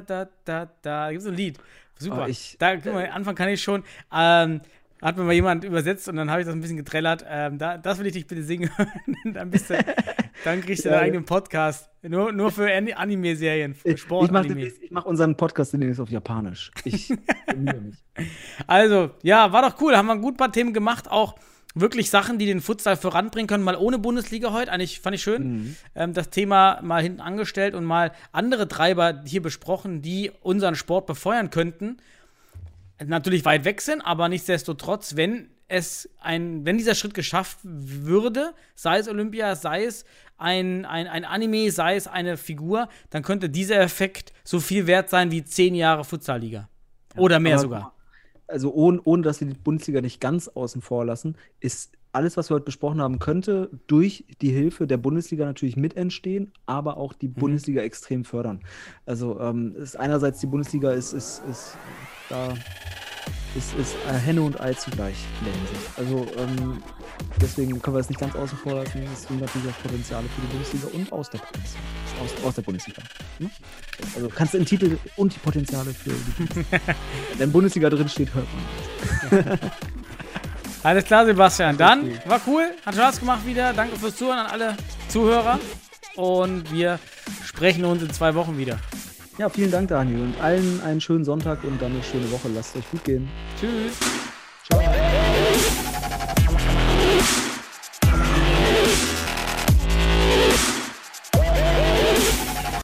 Da gibt es ein Lied. Super. Guck mal, am Anfang kann ich schon. Hat mir mal jemand übersetzt und dann habe ich das ein bisschen getrellert. Das will ich dich bitte singen. Dann kriegst du deinen eigenen Podcast. Nur für Anime-Serien, für Sport-Anime. Ich mache unseren Podcast demnächst auf Japanisch. Ich bemühe mich. Also, ja, war doch cool. Haben wir ein gut paar Themen gemacht. Auch wirklich Sachen, die den Futsal voranbringen können. Mal ohne Bundesliga heute. Eigentlich fand ich schön. Das Thema mal hinten angestellt und mal andere Treiber hier besprochen, die unseren Sport befeuern könnten. Natürlich weit weg sind, aber nichtsdestotrotz, wenn dieser Schritt geschafft würde, sei es Olympia, sei es ein Anime, sei es eine Figur, dann könnte dieser Effekt so viel wert sein wie 10 Jahre Futsal-Liga. Oder mehr sogar. Also ohne, dass wir die Bundesliga nicht ganz außen vor lassen, ist alles, was wir heute besprochen haben, könnte durch die Hilfe der Bundesliga natürlich mit entstehen, aber auch die Bundesliga extrem fördern. Also ist einerseits die Bundesliga ist Henne und Ei zugleich in der Hinsicht. Also deswegen können wir es nicht ganz außen vor lassen. Es sind natürlich auch Potenziale für die Bundesliga und aus der Bundesliga. Ne? Also kannst du den Titel und die Potenziale für die Bundesliga. Wenn Bundesliga drin steht, hört man das. Alles klar, Sebastian. Dann war cool, hat Spaß gemacht wieder. Danke fürs Zuhören an alle Zuhörer. Und wir sprechen uns in 2 Wochen wieder. Ja, vielen Dank, Daniel. Und allen einen schönen Sonntag und dann eine schöne Woche. Lasst euch gut gehen. Tschüss. Ciao.